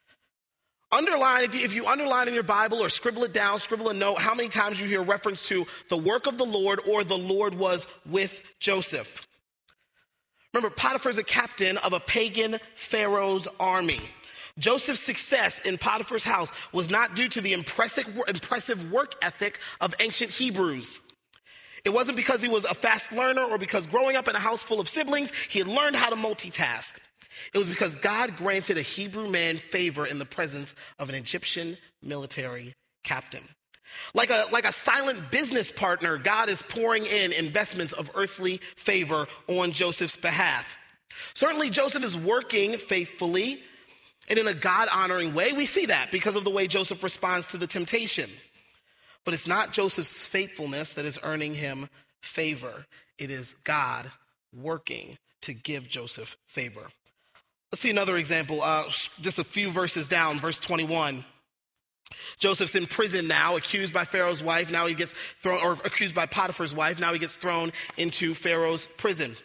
Underline, if you underline in your Bible or scribble it down, scribble a note, how many times you hear reference to the work of the Lord or the Lord was with Joseph. Remember, Potiphar is a captain of a pagan Pharaoh's army. Joseph's success in Potiphar's house was not due to the impressive work ethic of ancient Hebrews. It wasn't because he was a fast learner or because growing up in a house full of siblings, he had learned how to multitask. It was because God granted a Hebrew man favor in the presence of an Egyptian military captain. Like a silent business partner, God is pouring in investments of earthly favor on Joseph's behalf. Certainly, Joseph is working faithfully and in a God-honoring way. We see that because of the way Joseph responds to the temptation. But it's not Joseph's faithfulness that is earning him favor. It is God working to give Joseph favor. Let's see another example, just a few verses down, verse 21. Joseph's in prison now, accused by Pharaoh's wife. Now he gets thrown, or accused by Potiphar's wife. Now he gets thrown into Pharaoh's prison.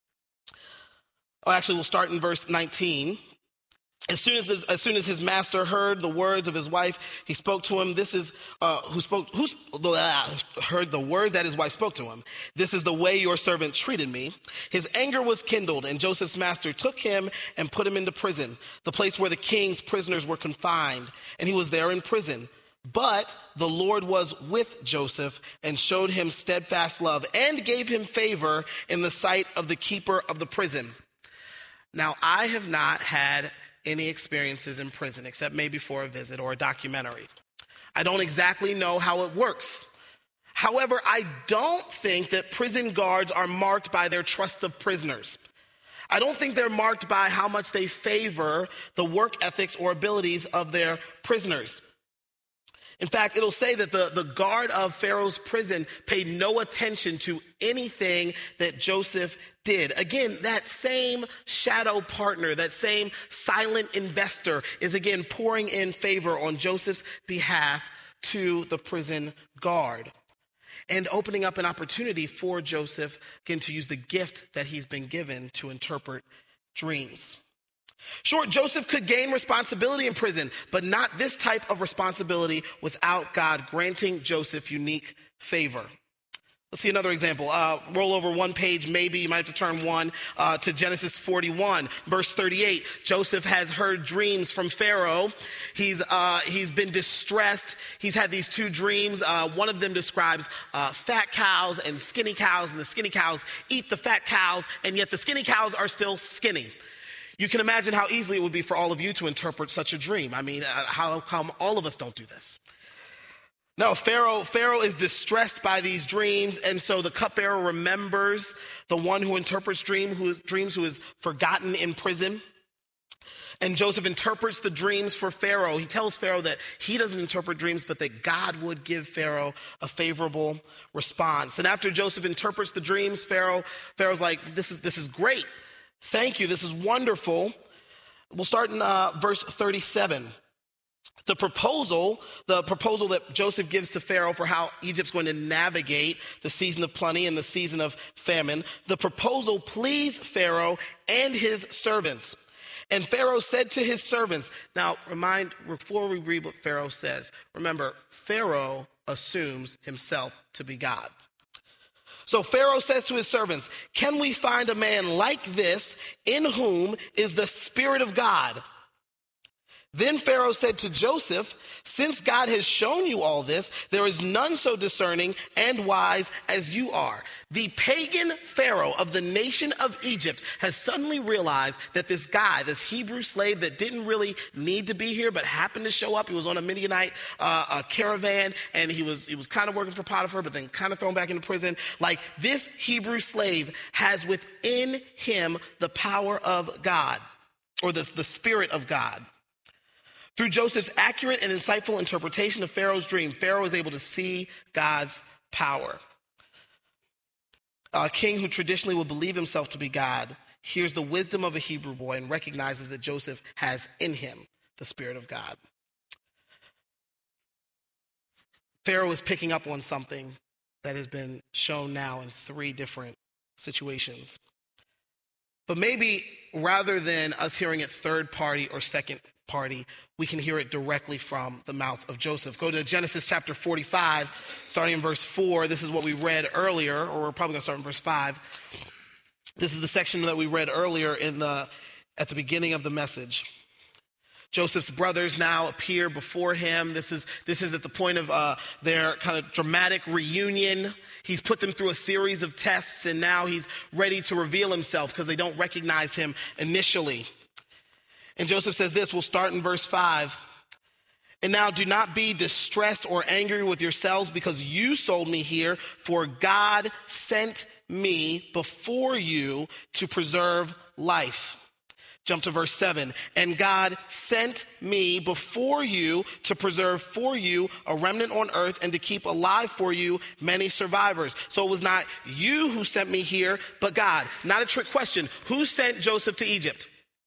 Actually, we'll start in verse 19. As soon as his master heard the words of his wife, he spoke to him. Heard the words that his wife spoke to him. This is the way your servant treated me. His anger was kindled, and Joseph's master took him and put him into prison, the place where the king's prisoners were confined, and he was there in prison. But the Lord was with Joseph and showed him steadfast love and gave him favor in the sight of the keeper of the prison. Now, I have not had any experiences in prison, except maybe for a visit or a documentary. I don't exactly know how it works. However, I don't think that prison guards are marked by their trust of prisoners. I don't think they're marked by how much they favor the work ethics or abilities of their prisoners. In fact, it'll say that the guard of Pharaoh's prison paid no attention to anything that Joseph did. Again, that same shadow partner, that same silent investor is again pouring in favor on Joseph's behalf to the prison guard and opening up an opportunity for Joseph, again, to use the gift that he's been given to interpret dreams. Sure, Joseph could gain responsibility in prison, but not this type of responsibility without God granting Joseph unique favor. Let's see another example. Roll over one page, maybe you might have to turn one to Genesis 41, verse 38. Joseph has heard dreams from Pharaoh. He's been distressed. He's had these two dreams. One of them describes fat cows and the skinny cows eat the fat cows, and yet the skinny cows are still skinny. You can imagine how easily it would be for all of you to interpret such a dream. I mean, how come all of us don't do this? No, Pharaoh is distressed by these dreams, and so the cupbearer remembers the one who interprets dreams, who is forgotten in prison. And Joseph interprets the dreams for Pharaoh. He tells Pharaoh that he doesn't interpret dreams, but that God would give Pharaoh a favorable response. And after Joseph interprets the dreams, Pharaoh's like, this is great. Thank you. This is wonderful. We'll start in verse 37. The proposal that Joseph gives to Pharaoh for how Egypt's going to navigate the season of plenty and the season of famine, the proposal pleased Pharaoh and his servants. And Pharaoh said to his servants, now before we read what Pharaoh says, remember, Pharaoh assumes himself to be God. So Pharaoh says to his servants, can we find a man like this in whom is the Spirit of God? Then Pharaoh said to Joseph, since God has shown you all this, there is none so discerning and wise as you are. The pagan Pharaoh of the nation of Egypt has suddenly realized that this guy, this Hebrew slave that didn't really need to be here but happened to show up, he was on a Midianite caravan, and he was kind of working for Potiphar but then kind of thrown back into prison. Like, this Hebrew slave has within him the power of God, or the Spirit of God. Through Joseph's accurate and insightful interpretation of Pharaoh's dream, Pharaoh is able to see God's power. A king who traditionally would believe himself to be God hears the wisdom of a Hebrew boy and recognizes that Joseph has in him the Spirit of God. Pharaoh is picking up on something that has been shown now in 3 different situations. But maybe rather than us hearing it third party or second party, we can hear it directly from the mouth of Joseph. Go to Genesis chapter 45, starting in verse 4. This is what we read earlier, or we're probably going to start in verse 5. This is the section that we read earlier at the beginning of the message. Joseph's brothers now appear before him. This is at the point of their kind of dramatic reunion. He's put them through a series of tests, and now he's ready to reveal himself because they don't recognize him initially. And Joseph says this, we'll start in verse 5. And now do not be distressed or angry with yourselves because you sold me here, for God sent me before you to preserve life. Jump to verse 7. And God sent me before you to preserve for you a remnant on earth and to keep alive for you many survivors. So it was not you who sent me here, but God. Not a trick question. Who sent Joseph to Egypt?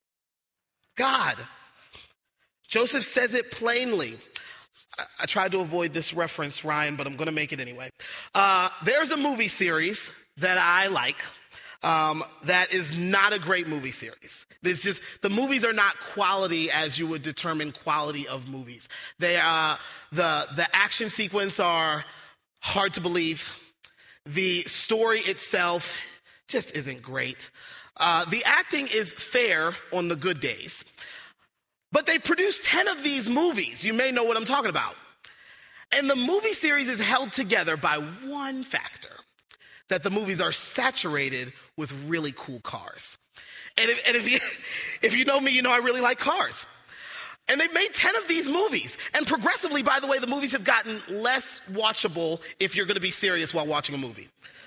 God. Joseph says it plainly. I tried to avoid this reference, Ryan, but I'm going to make it anyway. There's a movie series that I like that is not a great movie series. It's just, the movies are not quality as you would determine quality of movies. They the action sequence are hard to believe. The story itself just isn't great. The acting is fair on the good days. But they produced 10 of these movies. You may know what I'm talking about. And the movie series is held together by one factor, that the movies are saturated with really cool cars. And if you know me, you know I really like cars. And they've made 10 of these movies. And progressively, by the way, the movies have gotten less watchable if you're going to be serious while watching a movie.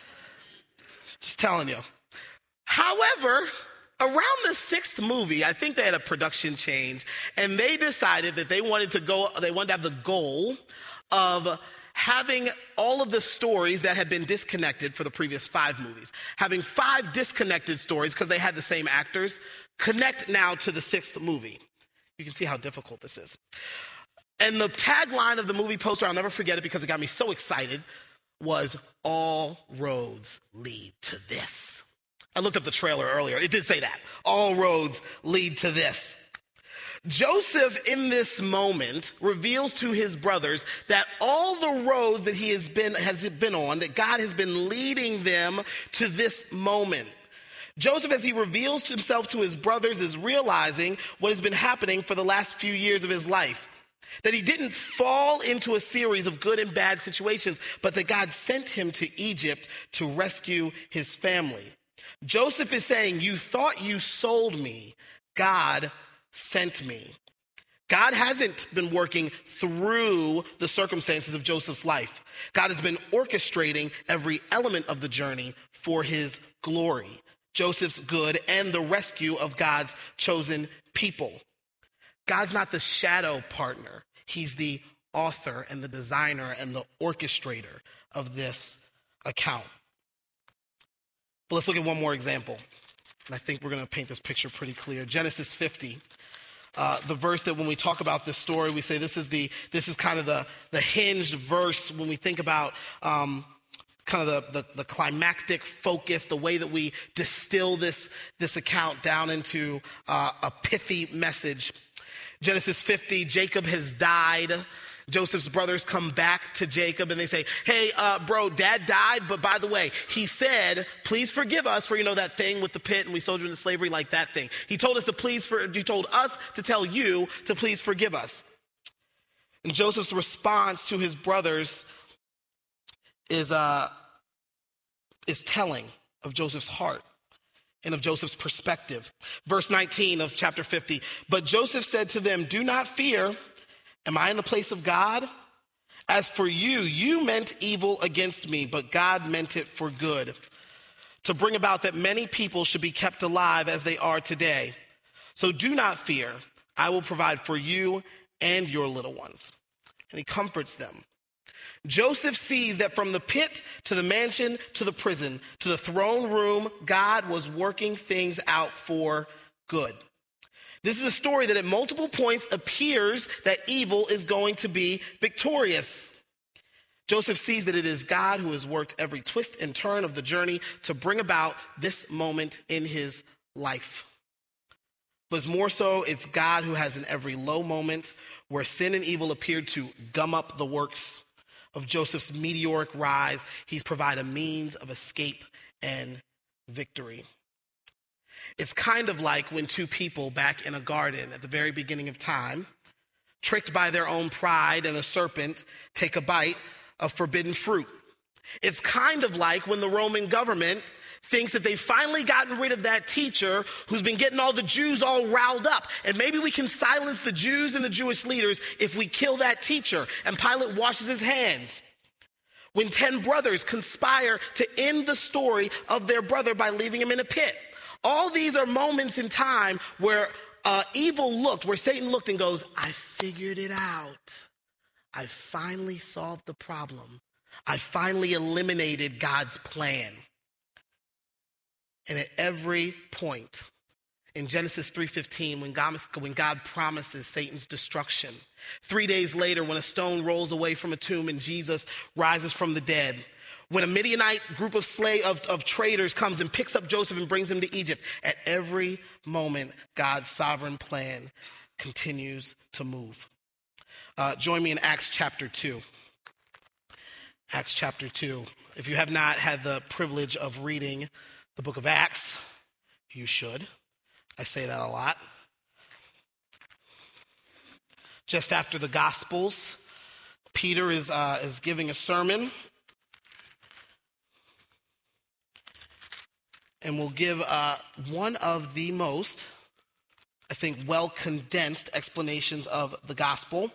Just telling you. However, around the 6th movie, I think they had a production change, and they decided that they wanted to have the goal of having all of the stories that had been disconnected for the previous 5 movies, having 5 disconnected stories because they had the same actors, connect now to the 6th movie. You can see how difficult this is. And the tagline of the movie poster, I'll never forget it because it got me so excited, was "All roads lead to this." I looked up the trailer earlier. It did say that. All roads lead to this. Joseph, in this moment, reveals to his brothers that all the roads that he has been on, that God has been leading them to this moment. Joseph, as he reveals himself to his brothers, is realizing what has been happening for the last few years of his life. That he didn't fall into a series of good and bad situations, but that God sent him to Egypt to rescue his family. Joseph is saying, you thought you sold me. God sent me. God hasn't been working through the circumstances of Joseph's life. God has been orchestrating every element of the journey for his glory, Joseph's good, and the rescue of God's chosen people. God's not the shadow partner. He's the author and the designer and the orchestrator of this account. But let's look at one more example. And I think we're going to paint this picture pretty clear. Genesis 50, the verse that when we talk about this story, we say this is kind of the hinged verse when we think about kind of the climactic focus, the way that we distill this account down into a pithy message. Genesis 50, Jacob has died. Joseph's brothers come back to Jacob and they say, hey, bro, dad died, but by the way, he said, please forgive us for, that thing with the pit and we sold you into slavery, like that thing. He told us he told us to tell you to please forgive us. And Joseph's response to his brothers is telling of Joseph's heart and of Joseph's perspective. Verse 19 of chapter 50, but Joseph said to them, do not fear. Am I in the place of God? As for you, you meant evil against me, but God meant it for good, to bring about that many people should be kept alive as they are today. So do not fear. I will provide for you and your little ones. And he comforts them. Joseph sees that from the pit to the mansion to the prison to the throne room, God was working things out for good. This is a story that at multiple points appears that evil is going to be victorious. Joseph sees that it is God who has worked every twist and turn of the journey to bring about this moment in his life. But more so, it's God who has in every low moment where sin and evil appeared to gum up the works of Joseph's meteoric rise, he's provided a means of escape and victory. It's kind of like when two people back in a garden at the very beginning of time, tricked by their own pride and a serpent, take a bite of forbidden fruit. It's kind of like when the Roman government thinks that they've finally gotten rid of that teacher who's been getting all the Jews all riled up. And maybe we can silence the Jews and the Jewish leaders if we kill that teacher. And Pilate washes his hands. When 10 brothers conspire to end the story of their brother by leaving him in a pit. All these are moments in time where where Satan looked and goes, I figured it out. I finally solved the problem. I finally eliminated God's plan. And at every point in Genesis 3:15, when God promises Satan's destruction, 3 days later when a stone rolls away from a tomb and Jesus rises from the dead, when a Midianite group of traders comes and picks up Joseph and brings him to Egypt, at every moment, God's sovereign plan continues to move. Join me in Acts chapter 2. Acts chapter 2. If you have not had the privilege of reading the book of Acts, you should. I say that a lot. Just after the Gospels, Peter is giving a sermon. And we'll give one of the most, I think, well-condensed explanations of the gospel.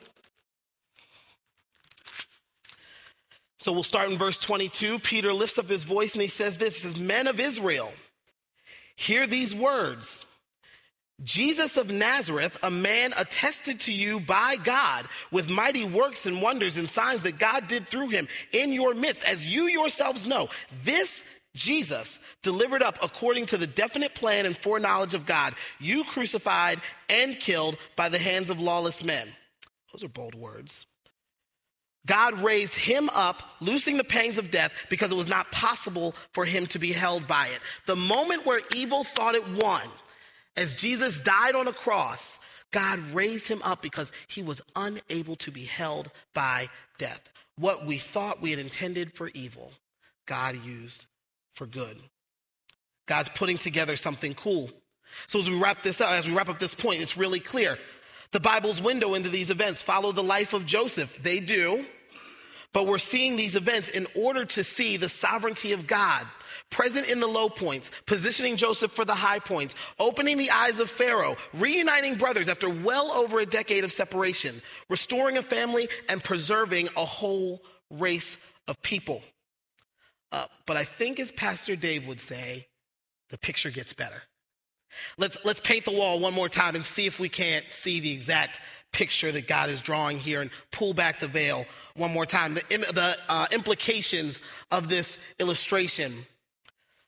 So we'll start in verse 22. Peter lifts up his voice and he says this. He says, men of Israel, hear these words. Jesus of Nazareth, a man attested to you by God with mighty works and wonders and signs that God did through him in your midst, as you yourselves know. This Jesus, delivered up according to the definite plan and foreknowledge of God, you crucified and killed by the hands of lawless men. Those are bold words. God raised him up, loosing the pangs of death, because it was not possible for him to be held by it. The moment where evil thought it won, as Jesus died on a cross, God raised him up because he was unable to be held by death. What we thought we had intended for evil, God used for good. God's putting together something cool. So as we wrap up this point, it's really clear. The Bible's window into these events follow the life of Joseph. They do. But we're seeing these events in order to see the sovereignty of God present in the low points, positioning Joseph for the high points, opening the eyes of Pharaoh, reuniting brothers after well over a decade of separation, restoring a family, and preserving a whole race of people. But I think, as Pastor Dave would say, the picture gets better. Let's paint the wall one more time and see if we can't see the exact picture that God is drawing here, and pull back the veil one more time. The implications of this illustration.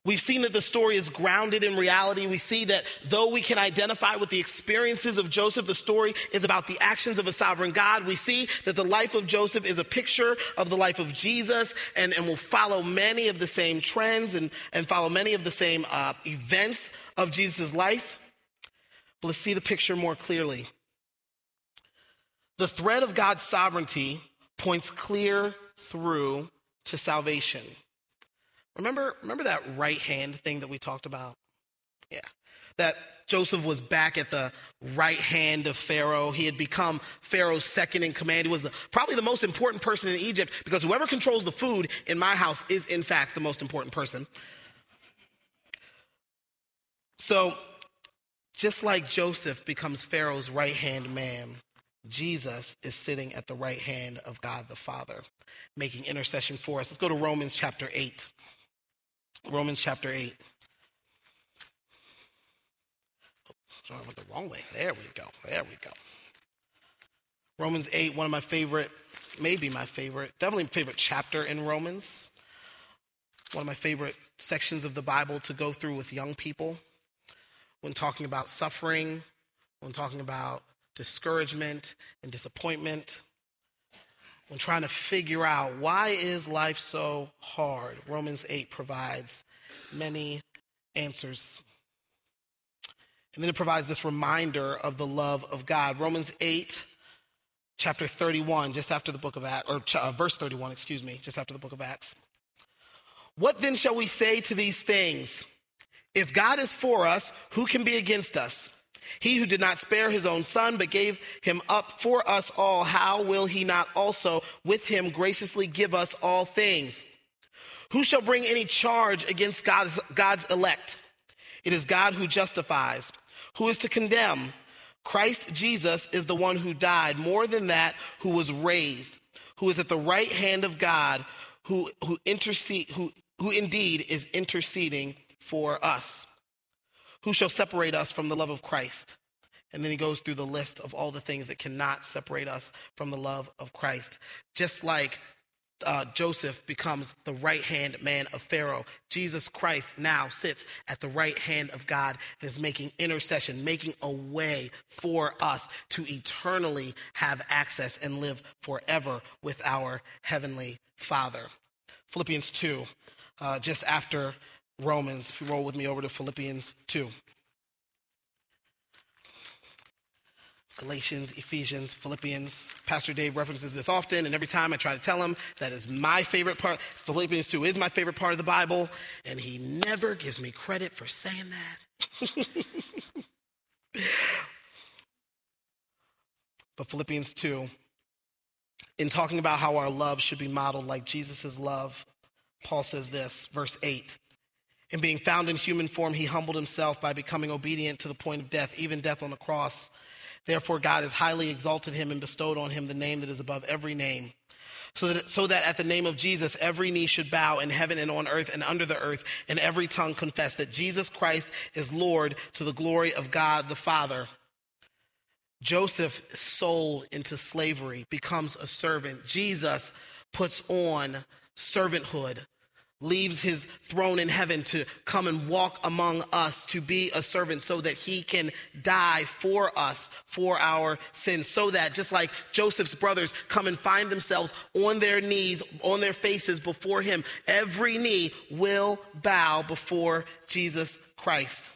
We've seen that the story is grounded in reality. We see that though we can identify with the experiences of Joseph, the story is about the actions of a sovereign God. We see that the life of Joseph is a picture of the life of Jesus and will follow many of the same trends and follow many of the same events of Jesus' life. But let's see the picture more clearly. The thread of God's sovereignty points clear through to salvation. Remember that right hand thing that we talked about? Yeah. That Joseph was back at the right hand of Pharaoh. He had become Pharaoh's second in command. He was probably the most important person in Egypt because whoever controls the food in my house is, in fact, the most important person. So, just like Joseph becomes Pharaoh's right-hand man, Jesus is sitting at the right hand of God the Father, making intercession for us. Let's go to Romans chapter 8. Romans chapter 8. Oh, sorry, I went the wrong way. There we go. Romans 8, one of my favorite, maybe my favorite, definitely favorite chapter in Romans. One of my favorite sections of the Bible to go through with young people when talking about suffering, when talking about discouragement and disappointment, when trying to figure out why is life so hard. Romans 8 provides many answers. And then it provides this reminder of the love of God. Romans 8, chapter 31, just after the book of Acts, or verse 31, just after the book of Acts. What then shall we say to these things? If God is for us, who can be against us? He who did not spare his own son, but gave him up for us all, how will he not also with him graciously give us all things? Who shall bring any charge against God's elect? It is God who justifies. Who is to condemn? Christ Jesus is the one who died, more than that, who was raised, who is at the right hand of God, who indeed is interceding for us. Who shall separate us from the love of Christ? And then he goes through the list of all the things that cannot separate us from the love of Christ. Just like Joseph becomes the right-hand man of Pharaoh, Jesus Christ now sits at the right hand of God and is making intercession, making a way for us to eternally have access and live forever with our heavenly Father. Philippians 2, just after Romans, if you roll with me over to Philippians 2. Galatians, Ephesians, Philippians. Pastor Dave references this often, and every time I try to tell him that is my favorite part. Philippians 2 is my favorite part of the Bible, and he never gives me credit for saying that. But Philippians 2, in talking about how our love should be modeled like Jesus' love, Paul says this, verse 8. In being found in human form, he humbled himself by becoming obedient to the point of death, even death on the cross. Therefore, God has highly exalted him and bestowed on him the name that is above every name, so that at the name of Jesus, every knee should bow in heaven and on earth and under the earth, and every tongue confess that Jesus Christ is Lord, to the glory of God the Father. Joseph is sold into slavery, becomes a servant. Jesus puts on servanthood, leaves his throne in heaven to come and walk among us, to be a servant so that he can die for us, for our sins, so that just like Joseph's brothers come and find themselves on their knees, on their faces before him, every knee will bow before Jesus Christ.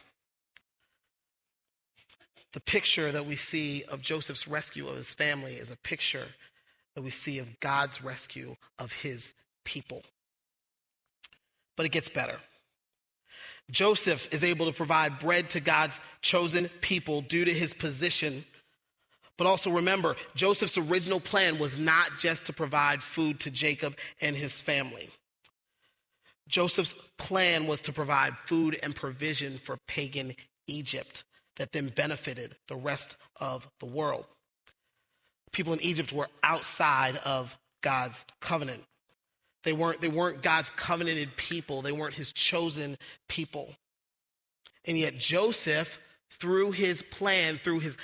The picture that we see of Joseph's rescue of his family is a picture that we see of God's rescue of his people. But it gets better. Joseph is able to provide bread to God's chosen people due to his position. But also remember, Joseph's original plan was not just to provide food to Jacob and his family. Joseph's plan was to provide food and provision for pagan Egypt that then benefited the rest of the world. People in Egypt were outside of God's covenant. They weren't God's covenanted people. They weren't his chosen people. And yet Joseph, through his plan, through his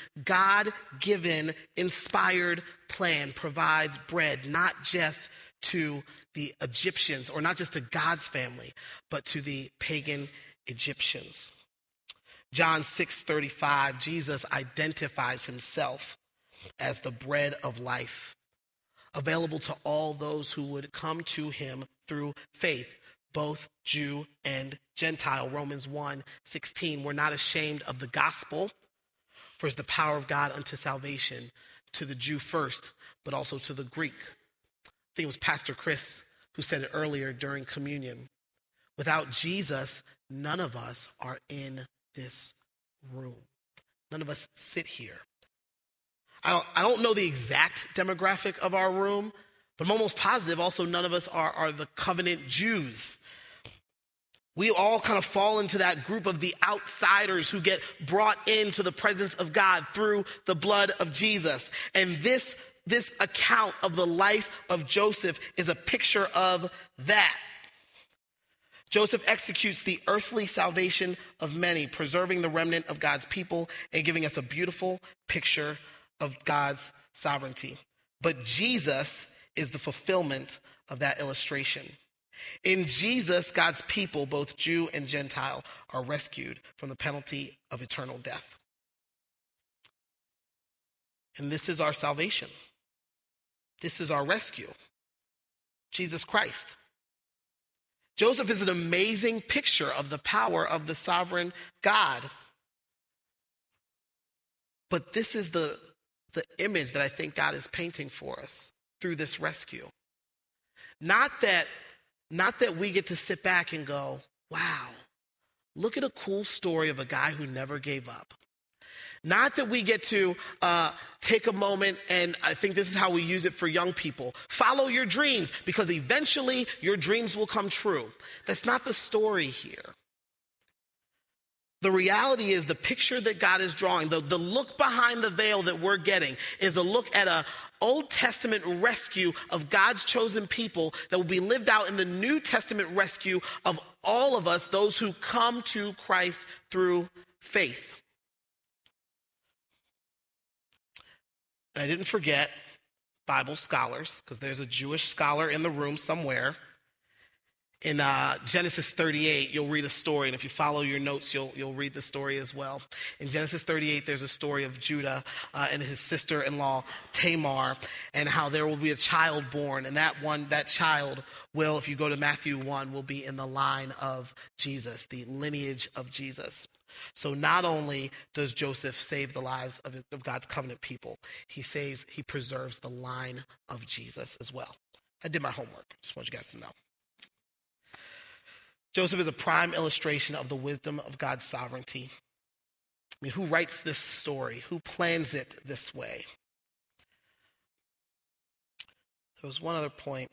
God-given, inspired plan, provides bread not just to the Egyptians, or not just to God's family, but to the pagan Egyptians. John 6:35, Jesus identifies himself as the bread of life, available to all those who would come to him through faith, both Jew and Gentile. Romans 1:16, we're not ashamed of the gospel, for it's the power of God unto salvation to the Jew first, but also to the Greek. I think it was Pastor Chris who said it earlier during communion. Without Jesus, none of us are in this room. None of us sit here. I don't know the exact demographic of our room, but I'm almost positive also none of us are the covenant Jews. We all kind of fall into that group of the outsiders who get brought into the presence of God through the blood of Jesus. And this account of the life of Joseph is a picture of that. Joseph executes the earthly salvation of many, preserving the remnant of God's people and giving us a beautiful picture of God's sovereignty. But Jesus is the fulfillment of that illustration. In Jesus, God's people, both Jew and Gentile, are rescued from the penalty of eternal death. And this is our salvation. This is our rescue. Jesus Christ. Joseph is an amazing picture of the power of the sovereign God. But this is the image that I think God is painting for us through this rescue. Not that we get to sit back and go, wow, look at a cool story of a guy who never gave up. Not that we get to take a moment, and I think this is how we use it for young people. Follow your dreams, because eventually your dreams will come true. That's not the story here. The reality is the picture that God is drawing, the look behind the veil that we're getting is a look at an Old Testament rescue of God's chosen people that will be lived out in the New Testament rescue of all of us, those who come to Christ through faith. And I didn't forget Bible scholars, because there's a Jewish scholar in the room somewhere. In Genesis 38, you'll read a story, and if you follow your notes, you'll read the story as well. In Genesis 38, there's a story of Judah and his sister-in-law Tamar, and how there will be a child born, and that child will, if you go to Matthew 1, will be in the line of Jesus, the lineage of Jesus. So not only does Joseph save the lives of God's covenant people, he preserves the line of Jesus as well. I did my homework. Just want you guys to know. Joseph is a prime illustration of the wisdom of God's sovereignty. I mean, who writes this story? Who plans it this way? There was one other point.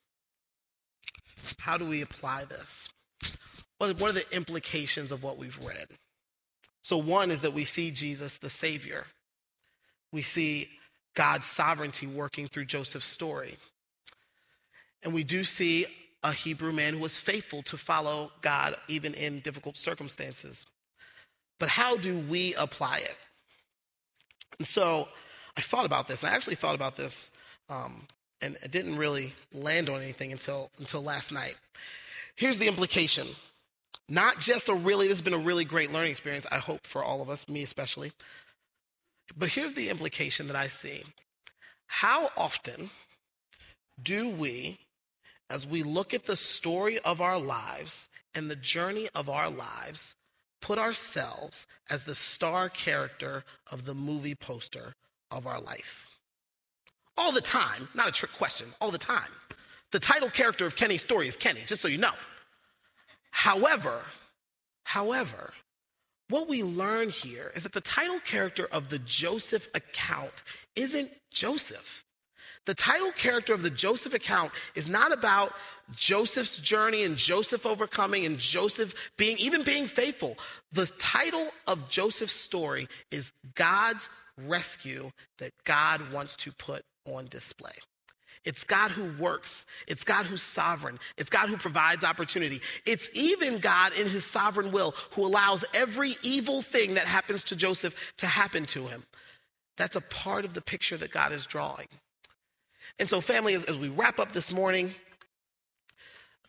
How do we apply this? What are the implications of what we've read? So one is that we see Jesus, the Savior. We see God's sovereignty working through Joseph's story. And we do see a Hebrew man who was faithful to follow God even in difficult circumstances. But how do we apply it? And so I thought about this, and I actually thought about this, and it didn't really land on anything until last night. Here's the implication. Not just this has been a really great learning experience, I hope, for all of us, me especially. But here's the implication that I see. How often do we, as we look at the story of our lives and the journey of our lives, put ourselves as the star character of the movie poster of our life? All the time, not a trick question, all the time. The title character of Kenny's story is Kenny, just so you know. However, what we learn here is that the title character of the Joseph account isn't Joseph. The title character of the Joseph account is not about Joseph's journey and Joseph overcoming and Joseph being faithful. The title of Joseph's story is God's rescue that God wants to put on display. It's God who works. It's God who's sovereign. It's God who provides opportunity. It's even God in his sovereign will who allows every evil thing that happens to Joseph to happen to him. That's a part of the picture that God is drawing. And so, family, as we wrap up this morning,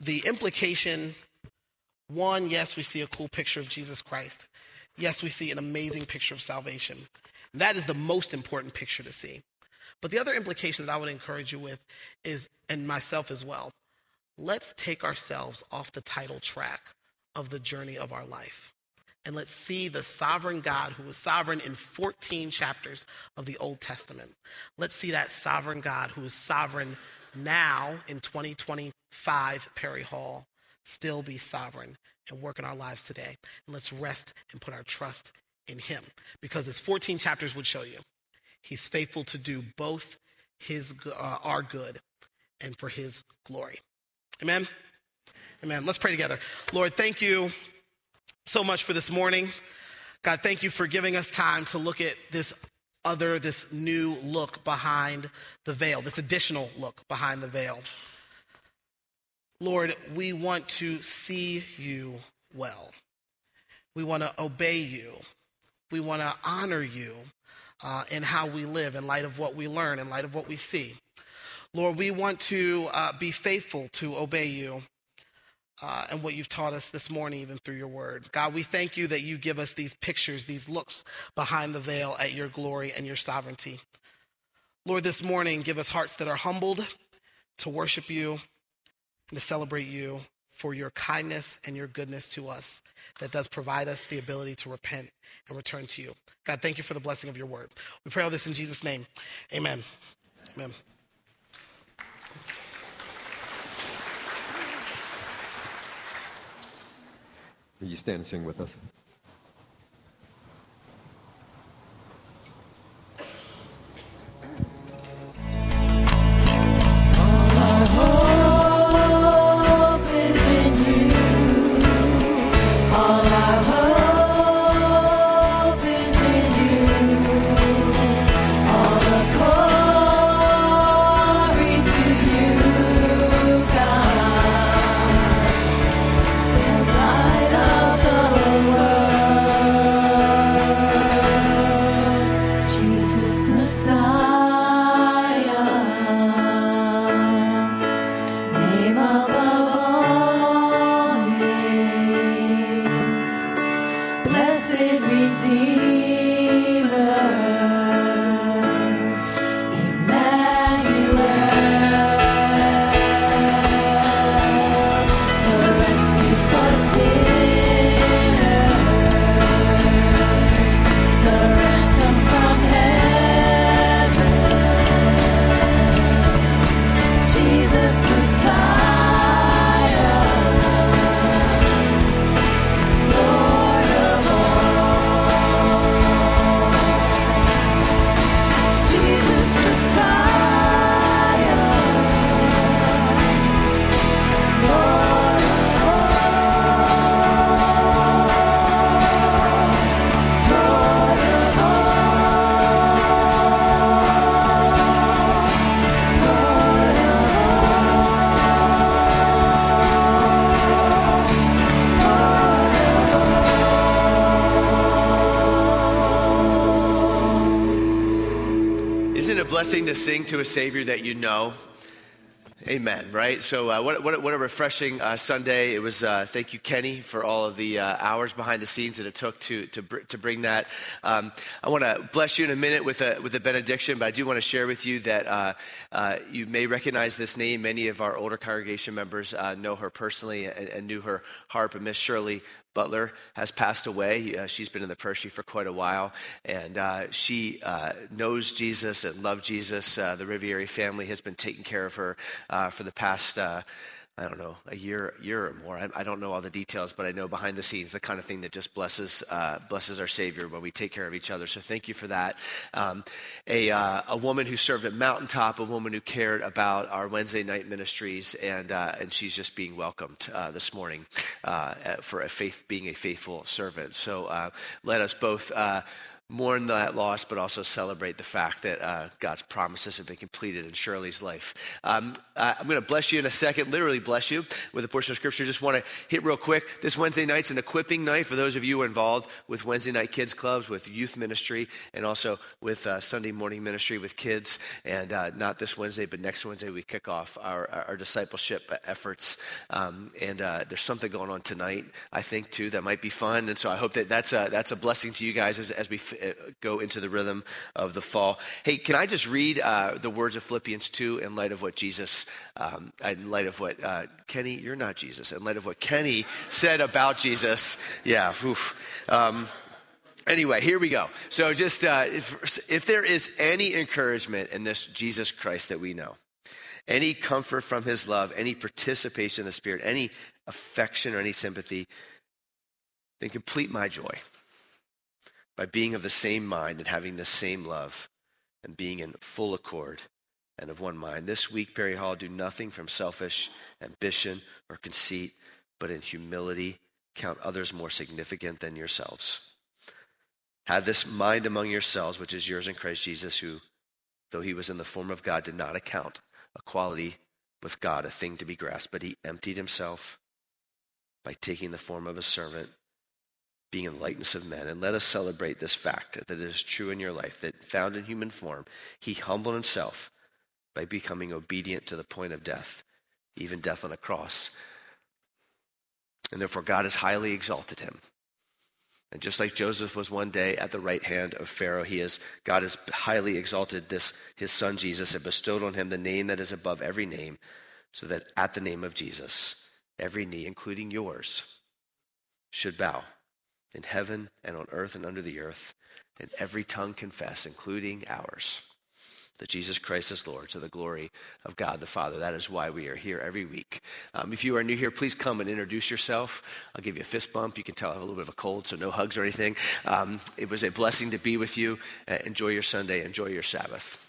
the implication, one, yes, we see a cool picture of Jesus Christ. Yes, we see an amazing picture of salvation. That is the most important picture to see. But the other implication that I would encourage you with is, and myself as well, let's take ourselves off the title track of the journey of our life. And let's see the sovereign God who is sovereign in 14 chapters of the Old Testament. Let's see that sovereign God who is sovereign now in 2025 Perry Hall still be sovereign and work in our lives today. And let's rest and put our trust in him, because as 14 chapters would show you, he's faithful to do both our good and for his glory. Amen? Amen. Let's pray together. Lord, thank you so much for this morning. God, thank you for giving us time to look at this new look behind the veil, this additional look behind the veil. Lord, we want to see you well. We want to obey you. We want to honor you in how we live, in light of what we learn, in light of what we see. Lord, we want to be faithful to obey you and what you've taught us this morning, even through your word. God, we thank you that you give us these pictures, these looks behind the veil at your glory and your sovereignty. Lord, this morning, give us hearts that are humbled to worship you and to celebrate you for your kindness and your goodness to us that does provide us the ability to repent and return to you. God, thank you for the blessing of your word. We pray all this in Jesus' name. Amen. Amen. Will you stand and sing with us? Blessing to sing to a Savior that you know. Amen, right? So what a refreshing Sunday. It was, thank you, Kenny, for all of the hours behind the scenes that it took to bring that. I want to bless you in a minute with a benediction, but I do want to share with you that you may recognize this name. Many of our older congregation members know her personally and knew her heart, but Miss Shirley Butler has passed away. She's been in the prayer sheet for quite a while, and she knows Jesus and loved Jesus. The Riviere family has been taking care of her for the past, I don't know, a year or more. I don't know all the details, but I know behind the scenes, the kind of thing that just blesses our Savior when we take care of each other. So thank you for that. A woman who served at Mountaintop, a woman who cared about our Wednesday night ministries, and she's just being welcomed this morning for being a faithful servant. So let us both mourn that loss, but also celebrate the fact that God's promises have been completed in Shirley's life. I'm going to bless you in a second, literally bless you with a portion of Scripture. Just want to hit real quick. This Wednesday night's an equipping night for those of you who are involved with Wednesday night kids clubs, with youth ministry, and also with Sunday morning ministry with kids. And not this Wednesday, but next Wednesday, we kick off our discipleship efforts. And there's something going on tonight, I think, too, that might be fun. And so I hope that that's a blessing to you guys as we go into the rhythm of the fall. Hey, can I just read the words of Philippians 2 in light of what Jesus, in light of what Kenny, you're not Jesus, in light of what Kenny said about Jesus. Yeah, oof. Anyway, here we go. So just if there is any encouragement in this Jesus Christ that we know, any comfort from his love, any participation in the Spirit, any affection or any sympathy, then complete my joy by being of the same mind and having the same love and being in full accord and of one mind. This week, Perry Hall, do nothing from selfish ambition or conceit, but in humility count others more significant than yourselves. Have this mind among yourselves, which is yours in Christ Jesus, who, though he was in the form of God, did not account equality with God a thing to be grasped, but he emptied himself by taking the form of a servant, being in likeness of men. And let us celebrate this fact that it is true in your life, that found in human form, he humbled himself by becoming obedient to the point of death, even death on a cross. And therefore God has highly exalted him. And just like Joseph was one day at the right hand of Pharaoh, God has highly exalted his son Jesus and bestowed on him the name that is above every name, so that at the name of Jesus, every knee, including yours, should bow in heaven and on earth and under the earth, and every tongue confess, including ours, that Jesus Christ is Lord, to the glory of God the Father. That is why we are here every week. If you are new here, please come and introduce yourself. I'll give you a fist bump. You can tell I have a little bit of a cold, so no hugs or anything. It was a blessing to be with you. Enjoy your Sunday. Enjoy your Sabbath.